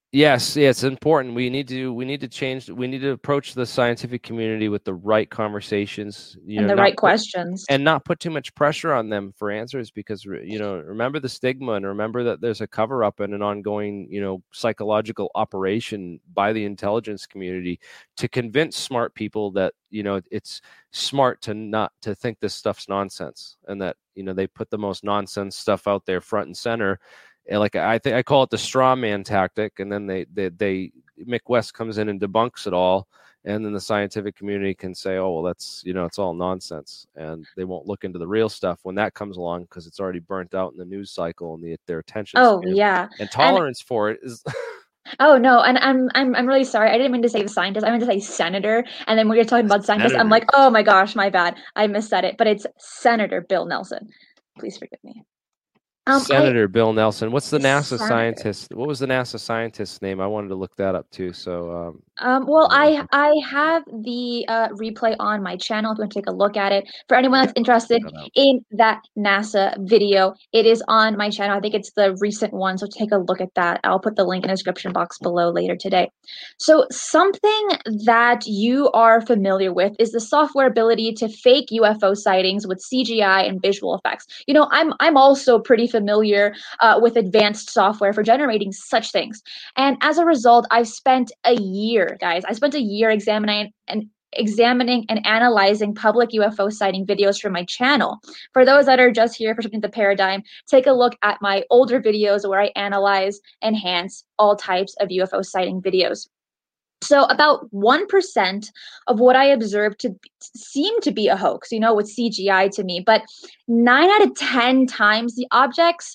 Yes, yeah, it's important. We need to we need to change. We need to approach the scientific community with the right conversations. You And know, the not right put, questions. and not put too much pressure on them for answers, because you know, remember the stigma, and remember that there's a cover up and an ongoing, you know, psychological operation by the intelligence community to convince smart people that, you know, it's smart to not to think this stuff's nonsense, and that, you know, they put the most nonsense stuff out there front and center. And like I think I call it the straw man tactic, and then they they they Mick West comes in and debunks it all, and then the scientific community can say, oh well, that's, you know, it's all nonsense, and they won't look into the real stuff when that comes along, because it's already burnt out in the news cycle, and the, their attention Oh span yeah. and tolerance and, for it is. Oh no, and I'm I'm I'm really sorry. I didn't mean to say the scientist. I meant to say senator. And then when you're talking about scientists, I'm like, oh my gosh, my bad. I missaid it. But it's Senator Bill Nelson. Please forgive me. Um, Senator I, Bill Nelson. What's the NASA Senator. scientist? What was the NASA scientist's name? I wanted to look that up too. So, um, um, well, I I have the uh, replay on my channel if you want to take a look at it. For anyone that's interested that in that NASA video, it is on my channel. I think it's the recent one, so take a look at that. I'll put the link in the description box below later today. So something that you are familiar with is the software ability to fake U F O sightings with C G I and visual effects. You know, I'm I'm also pretty familiar uh, with advanced software for generating such things. And as a result, I've spent a year, guys, I spent a year examining and examining and analyzing public U F O sighting videos from my channel. For those that are just here for Shifting the Paradigm, take a look at my older videos where I analyze, enhance all types of U F O sighting videos. So about one percent of what I observed to seem to be a hoax, you know, with C G I to me, but nine out of ten times the objects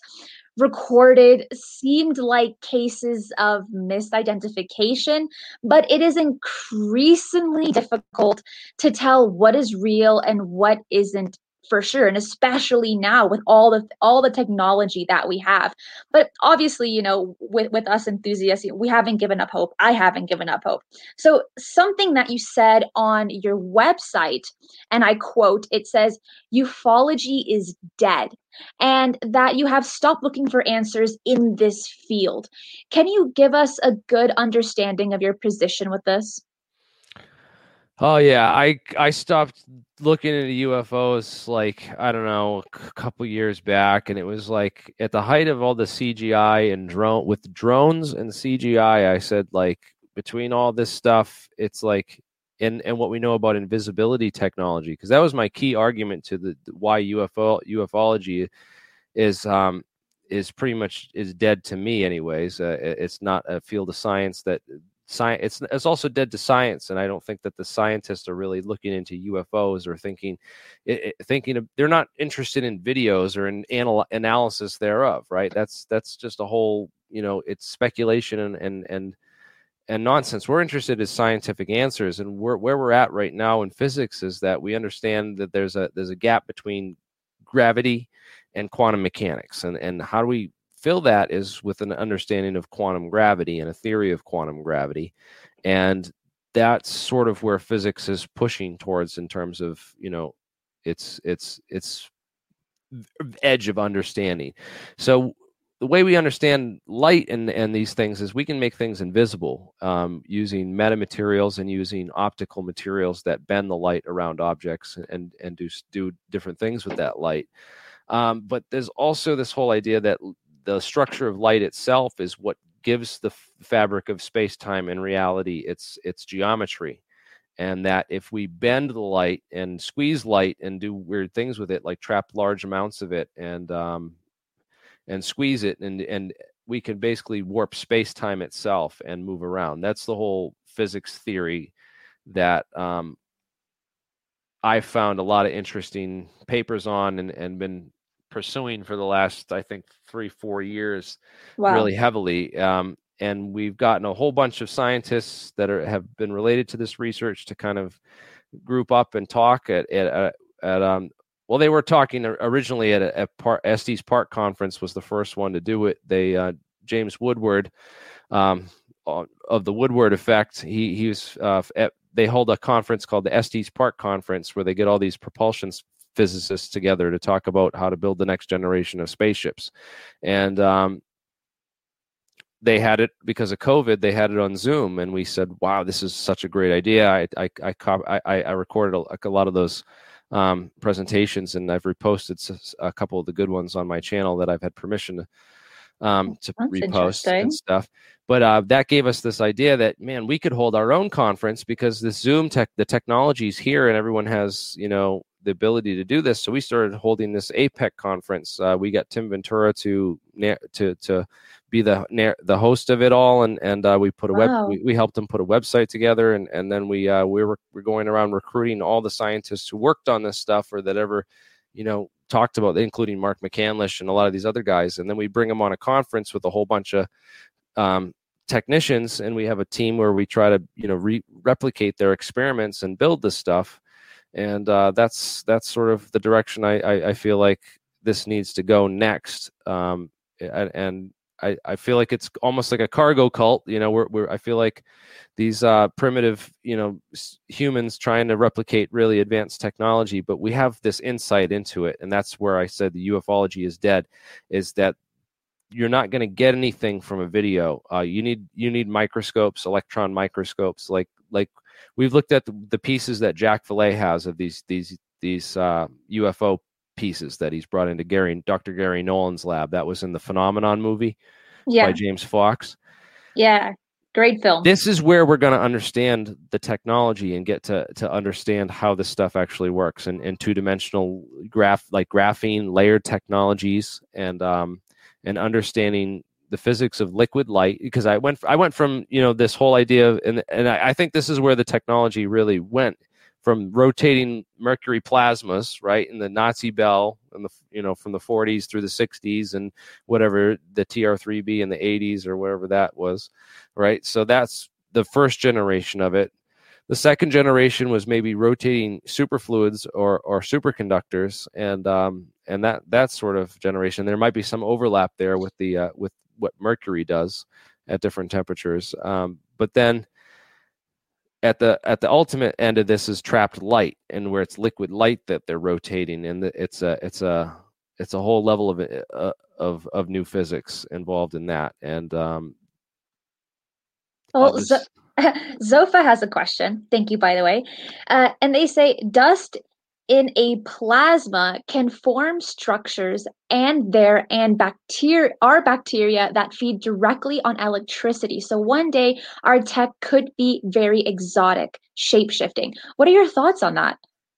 recorded seemed like cases of misidentification, but it is increasingly difficult to tell what is real and what isn't, for sure, and especially now with all the all the technology that we have. But obviously, you know, with with us enthusiasts, we haven't given up hope. I haven't given up hope. So something that you said on your website, and I quote, it says, ufology is dead, and that you have stopped looking for answers in this field. Can you give us a good understanding of your position with this? Oh yeah, I I stopped looking into U F Os like, I don't know, a couple years back, and it was like at the height of all the C G I and drone with drones and C G I. I said, like, between all this stuff, it's like, and and what we know about invisibility technology, because that was my key argument to the why U F O ufology is um is pretty much is dead to me, anyways. Uh, it's not a field of science that. Science, it's, it's also dead to science, and I don't think that the scientists are really looking into U F Os or thinking, it, thinking of, they're not interested in videos or in anal, analysis thereof, right? That's that's just a whole, you know, it's speculation and and and, and nonsense. We're interested in scientific answers, and we're, where we're at right now in physics is that we understand that there's a there's a gap between gravity and quantum mechanics, and and how do we fill that is with an understanding of quantum gravity and a theory of quantum gravity. And that's sort of where physics is pushing towards in terms of, you know, it's it's it's edge of understanding. So the way we understand light and, and these things is we can make things invisible um, using metamaterials and using optical materials that bend the light around objects and, and do, do different things with that light. Um, but there's also this whole idea that the structure of light itself is what gives the f- fabric of space-time and reality its its geometry, and that if we bend the light and squeeze light and do weird things with it, like trap large amounts of it and um, and squeeze it, and and we can basically warp space-time itself and move around. That's the whole physics theory that um, I've found a lot of interesting papers on and, and been pursuing for the last, I think, three, four years, wow. really heavily. Um, and we've gotten a whole bunch of scientists that are, have been related to this research to kind of group up and talk at, at, at um, well, they were talking originally at a, at Par- Estes Park Conference was the first one to do it. They, uh, James Woodward, um, of the Woodward Effect, he, he was, uh, at, they hold a conference called the Estes Park Conference where they get all these propulsion physicists together to talk about how to build the next generation of spaceships. And um, they had it because of COVID. They had it on Zoom, and we said, "Wow, this is such a great idea." I I I I, I recorded a, a lot of those um, presentations, and I've reposted a couple of the good ones on my channel that I've had permission to um, to That's repost and stuff. But uh, that gave us this idea that, man, we could hold our own conference because this Zoom tech, the technology's here, and everyone has, you know, the ability to do this. So we started holding this A PEC conference. Uh, we got Tim Ventura to to to be the the host of it all, and and uh, we put a Wow. web. We, we helped him put a website together, and and then we uh, we were we're going around recruiting all the scientists who worked on this stuff or that ever, you know, talked about, including Mark McCandlish and a lot of these other guys, and then we bring them on a conference with a whole bunch of um, technicians, and we have a team where we try to, you know, re- replicate their experiments and build this stuff. And uh, that's that's sort of the direction I, I, I feel like this needs to go next. Um, and and I, I feel like it's almost like a cargo cult. You know, we're, we're I feel like these uh, primitive, you know, humans trying to replicate really advanced technology, but we have this insight into it, and that's where I said the ufology is dead. Is that you're not going to get anything from a video. Uh, you need you need microscopes, electron microscopes. Like like we've looked at the, the pieces that Jack Valet has of these these these uh, U F O pieces that he's brought into Gary Doctor Gary Nolan's lab. That was in the Phenomenon movie Yeah. by James Fox. Yeah. Great film. This is where we're going to understand the technology and get to to understand how this stuff actually works, and, and two-dimensional graph like graphene layered technologies, and um and understanding the physics of liquid light. Because I went I went from, you know, this whole idea of, and and I, I think this is where the technology really went, from rotating mercury plasmas, right, in the Nazi Bell, and the, you know, from the forties through the sixties, and whatever the T R three B in the eighties or whatever that was, right? So that's the first generation of it. The second generation was maybe rotating superfluids or or superconductors, and um and that that sort of generation. There might be some overlap there with the uh, with what mercury does at different temperatures, um, but then at the at the ultimate end of this is trapped light, and where it's liquid light that they're rotating, and it's a it's a it's a whole level of uh, of of new physics involved in that. And um, Well, just... Z- Zofa has a question. Thank you, by the way. Uh, and they say, dust in a plasma can form structures and there and bacteria are bacteria that feed directly on electricity. So one day our tech could be very exotic, shape-shifting. What are your thoughts on that?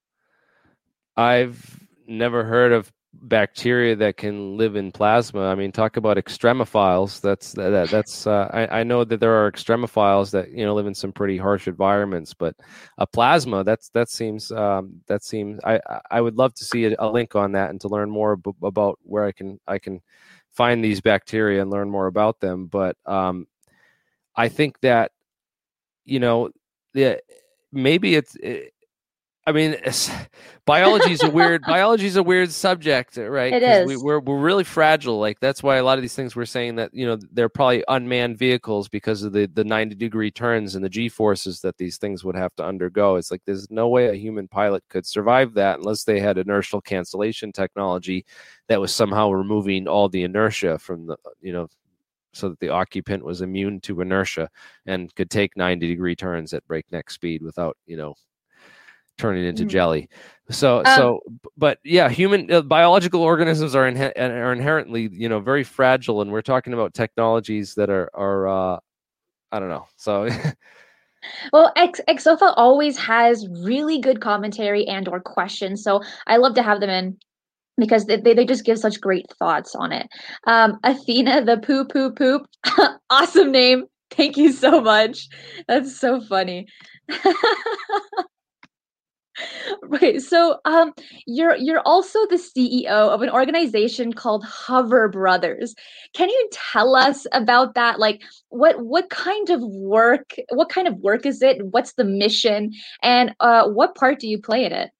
I've never heard of bacteria that can live in plasma. I mean, talk about extremophiles. That's that, that's. Uh, I, I know that there are extremophiles that, you know, live in some pretty harsh environments, but a plasma, that's that seems um, that seems. I I would love to see a, a link on that and to learn more b- about where I can I can find these bacteria and learn more about them. But um, I think that, you know, the maybe it's. It, I mean, biology is a weird biology is a weird subject, right? It is. We, we're we're really fragile. Like, that's why a lot of these things we're saying that, you know, they're probably unmanned vehicles because of the the ninety degree turns and the G forces that these things would have to undergo. It's like there's no way a human pilot could survive that unless they had inertial cancellation technology that was somehow removing all the inertia from the, you know, so that the occupant was immune to inertia and could take ninety degree turns at breakneck speed without, you know, turning into mm. jelly. So, um, so, but yeah, human uh, biological organisms are in, are inherently, you know, very fragile, and we're talking about technologies that are, are, uh, I don't know. So, well, X Xofa always has really good commentary and or questions, so I love to have them in because they they just give such great thoughts on it. Um, Athena, the poo poo poop, awesome name. Thank you so much. That's so funny. Right. So um you're you're also the C E O of an organization called Hover Brothers. Can you tell us about that? Like what what kind of work what kind of work is it? What's the mission? And uh what part do you play in it?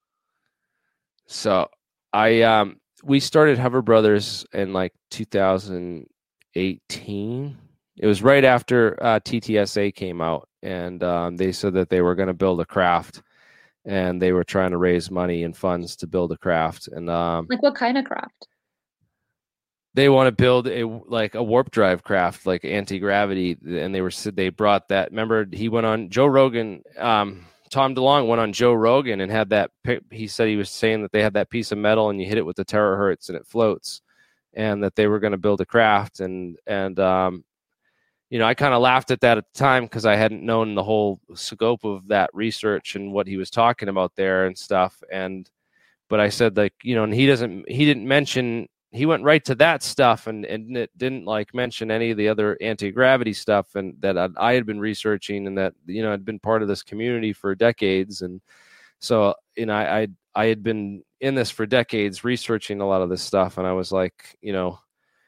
So I um we started Hover Brothers in like two thousand eighteen. It was right after uh, T T S A came out, and um, they said that they were going to build a craft. And they were trying to raise money and funds to build a craft. And um, like what kind of craft? they want to build a like a warp drive craft, like anti-gravity, and they were they brought that. Remember, he went on Joe Rogan. Um, Tom DeLonge went on Joe Rogan and had that. He said he was saying that they had that piece of metal and you hit it with the terahertz and it floats, and that they were going to build a craft. And and um, you know, I kind of laughed at that at the time because I hadn't known the whole scope of that research and what he was talking about there and stuff. And but I said, like, you know, and he doesn't. He didn't mention. He went right to that stuff and, and it didn't like mention any of the other anti-gravity stuff and that I, I had been researching and that, you know, I'd been part of this community for decades. And so, you know, I, I, I had been in this for decades researching a lot of this stuff. And I was like, you know,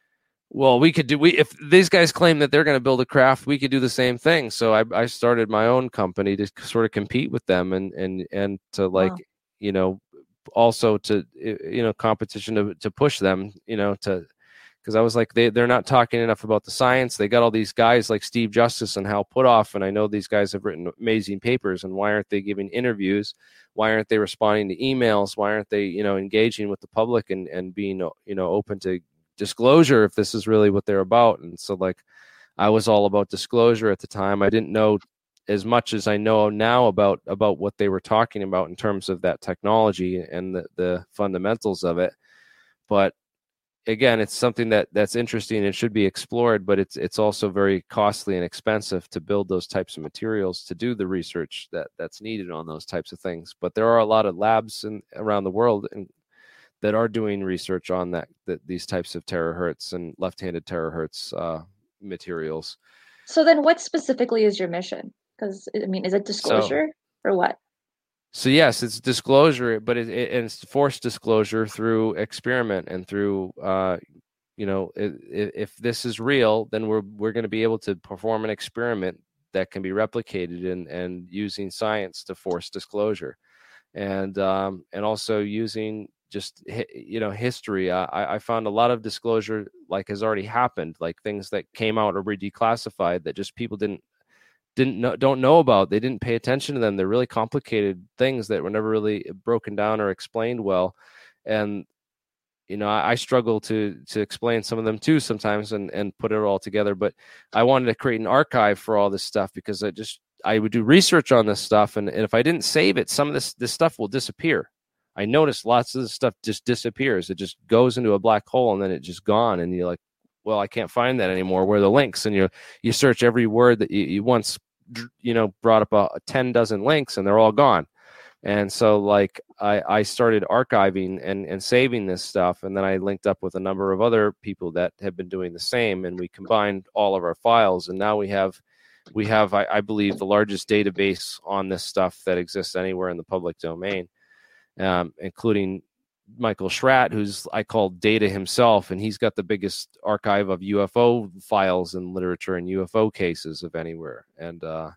well, we could do, we, if these guys claim that they're going to build a craft, we could do the same thing. So I, I started my own company to sort of compete with them and, and, and to like, wow. you know, also to, you know, competition to, to push them, you know, to, because I was like, they, they're not talking enough about the science. They got all these guys like Steve Justice and Hal Puthoff, and I know these guys have written amazing papers, and why aren't they giving interviews? Why aren't they responding to emails? Why aren't they, you know, engaging with the public and, and being, you know, open to disclosure if this is really what they're about? And so like, I was all about disclosure at the time. I didn't know as much as I know now about, about what they were talking about in terms of that technology and the, the fundamentals of it. But again, it's something that that's interesting and should be explored, but it's, it's also very costly and expensive to build those types of materials to do the research that that's needed on those types of things. But there are a lot of labs in, around the world and that are doing research on that, that these types of terahertz and left-handed terahertz uh, materials. So then what specifically is your mission? Because, I mean, is it disclosure so, or what? So, yes, it's disclosure, but it, it, it's forced disclosure through experiment and through, uh, you know, it, it, if this is real, then we're we're going to be able to perform an experiment that can be replicated and, and using science to force disclosure. And um, and also using just, you know, history. Uh, I, I found a lot of disclosure like has already happened, like things that came out or were declassified that just people didn't didn't know, don't know about. They didn't pay attention to them. They're really complicated things that were never really broken down or explained well. And, you know, I, I struggle to, to explain some of them too sometimes and, and put it all together. But I wanted to create an archive for all this stuff because I just, I would do research on this stuff. And, and if I didn't save it, some of this, this stuff will disappear. I noticed lots of this stuff just disappears. It just goes into a black hole and then it's just gone. And you're like, well, I can't find that anymore. Where are the links? And you you search every word that you, you once, you know, brought up a, a ten dozen links and they're all gone. And so like I, I started archiving and, and saving this stuff. And then I linked up with a number of other people that have been doing the same. And we combined all of our files. And now we have, we have, I, I believe, the largest database on this stuff that exists anywhere in the public domain, um, including Michael Schratt, who's I call Data himself, and he's got the biggest archive of U F O files and literature and U F O cases of anywhere. And uh,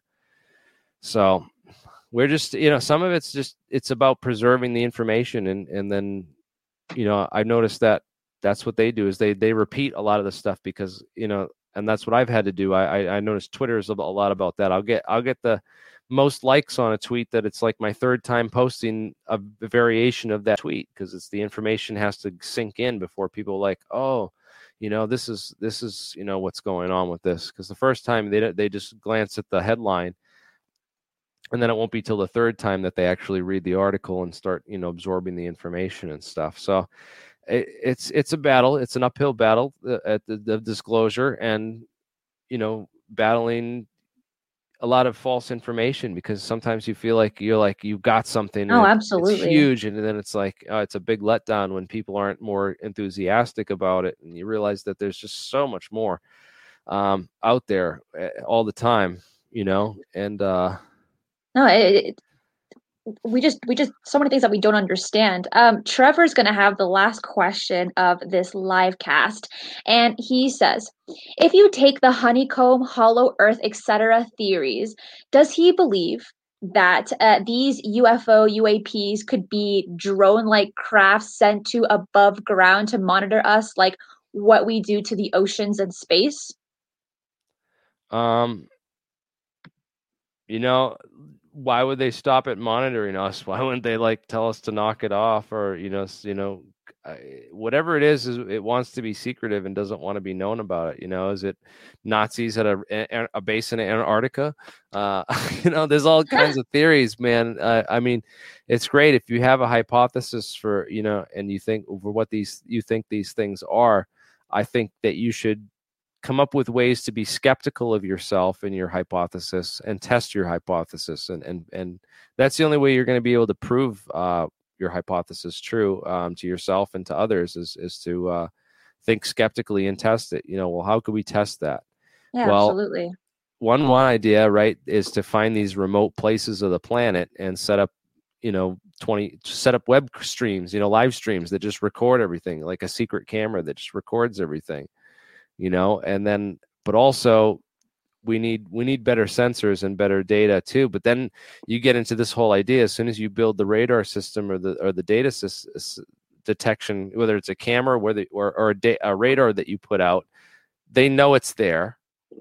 so we're just, you know, some of it's just, it's about preserving the information. And, and then, you know, I noticed that that's what they do is they, they repeat a lot of the stuff because, you know, and that's what I've had to do. I, I, I noticed Twitter is a lot about that. I'll get, I'll get the most likes on a tweet that it's like my third time posting a variation of that tweet because it's the information has to sink in before people like, oh, you know, this is, this is, you know, what's going on with this. Because the first time they they just glance at the headline and then it won't be till the third time that they actually read the article and start, you know, absorbing the information and stuff. So it, it's, it's a battle. It's an uphill battle at the, the disclosure and, you know, battling a lot of false information because sometimes you feel like you're like you've got something. Oh, and absolutely. It's huge. And then it's like, oh, it's a big letdown when people aren't more enthusiastic about it. And you realize that there's just so much more um, out there all the time, you know, and uh, no, it, it, we just, we just, so many things that we don't understand. Um, Trevor's going to have the last question of this live cast. And he says, if you take the honeycomb, hollow earth, et cetera theories, does he believe that uh, these U F O, U A Ps could be drone-like crafts sent to above ground to monitor us like what we do to the oceans and space? Um, you know, why would they stop at monitoring us? Why wouldn't they like tell us to knock it off or, you know, you know, uh, whatever it is, is it wants to be secretive and doesn't want to be known about it. You know, is it Nazis at a, a base in Antarctica? Uh, you know, there's all kinds of theories, man. Uh, I mean, it's great if you have a hypothesis for, you know, and you think over what these, you think these things are. I think that you should come up with ways to be skeptical of yourself and your hypothesis and test your hypothesis. And, and, and that's the only way you're going to be able to prove uh, your hypothesis true um, to yourself and to others is, is to uh, think skeptically and test it. You know, well, how could we test that? Yeah, well, absolutely. One, one idea, right, is to find these remote places of the planet and set up, you know, twenty, set up web streams, you know, live streams that just record everything, like a secret camera that just records everything. You know, and then, but also we need, we need better sensors and better data too. But then you get into this whole idea, as soon as you build the radar system or the, or the data sys- detection, whether it's a camera, whether, or, or a, da- a radar that you put out, they know it's there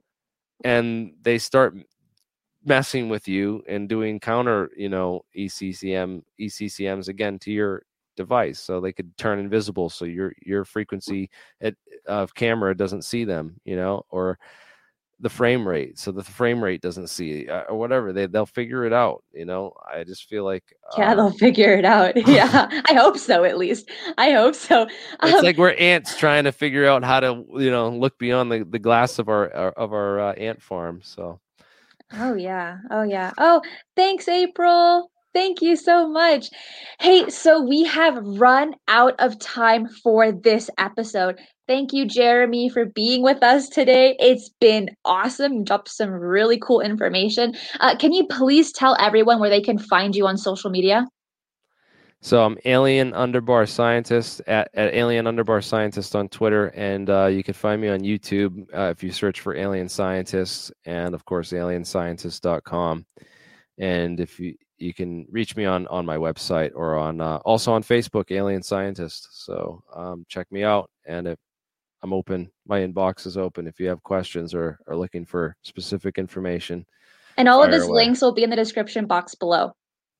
and they start messing with you and doing counter, you know, E C C M, E C C Ms again to your device, so they could turn invisible, so your your frequency at, of camera doesn't see them, you know, or the frame rate, so the frame rate doesn't see uh, or whatever. They they'll figure it out, you know. I just feel like yeah, uh, they'll figure it out. Yeah, I hope so. At least I hope so. It's um, like we're ants trying to figure out how to, you know, look beyond the, the glass of our, our of our uh, ant farm. So. Oh yeah. Oh yeah. Oh, thanks, April. Thank you so much. Hey, so we have run out of time for this episode. Thank you, Jeremy, for being with us today. It's been awesome. You dropped some really cool information. Uh, can you please tell everyone where they can find you on social media? So I'm Alien Underbar Scientist at, at Alien Underbar Scientist on Twitter, and uh, you can find me on YouTube uh, if you search for Alien Scientists, and of course alien scientist dot com. And if you you can reach me on on my website or on uh, also on Facebook, Alien Scientist. So um, check me out, and if I'm open, my inbox is open if you have questions or are looking for specific information. And all of fire this away. links will be in the description box below.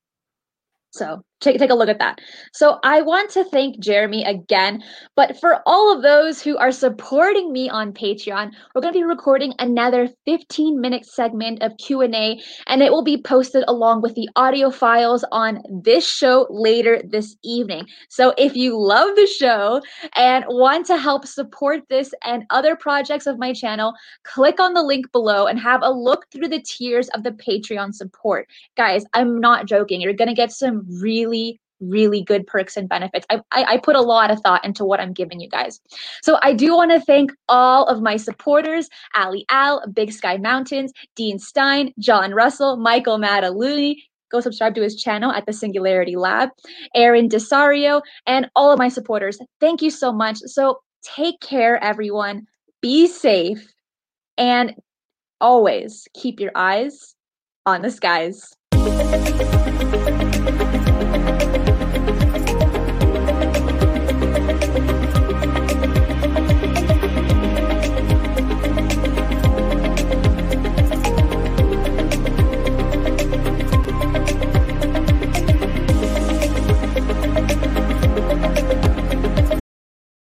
So take, take a look at that. So I want to thank Jeremy again, but for all of those who are supporting me on Patreon, we're going to be recording another fifteen minute segment of Q and A, and it will be posted along with the audio files on this show later this evening. So if you love the show and want to help support this and other projects of my channel, click on the link below and have a look through the tiers of the Patreon support. Guys, I'm not joking. You're going to get some really, really good perks and benefits. I, I, I put a lot of thought into what I'm giving you guys. So I do want to thank all of my supporters, Ali Al, Big Sky Mountains, Dean Stein, John Russell, Michael Mataluni. Go subscribe to his channel at the Singularity Lab, Aaron Desario, and all of my supporters. Thank you so much. So take care, everyone. Be safe, and always keep your eyes on the skies.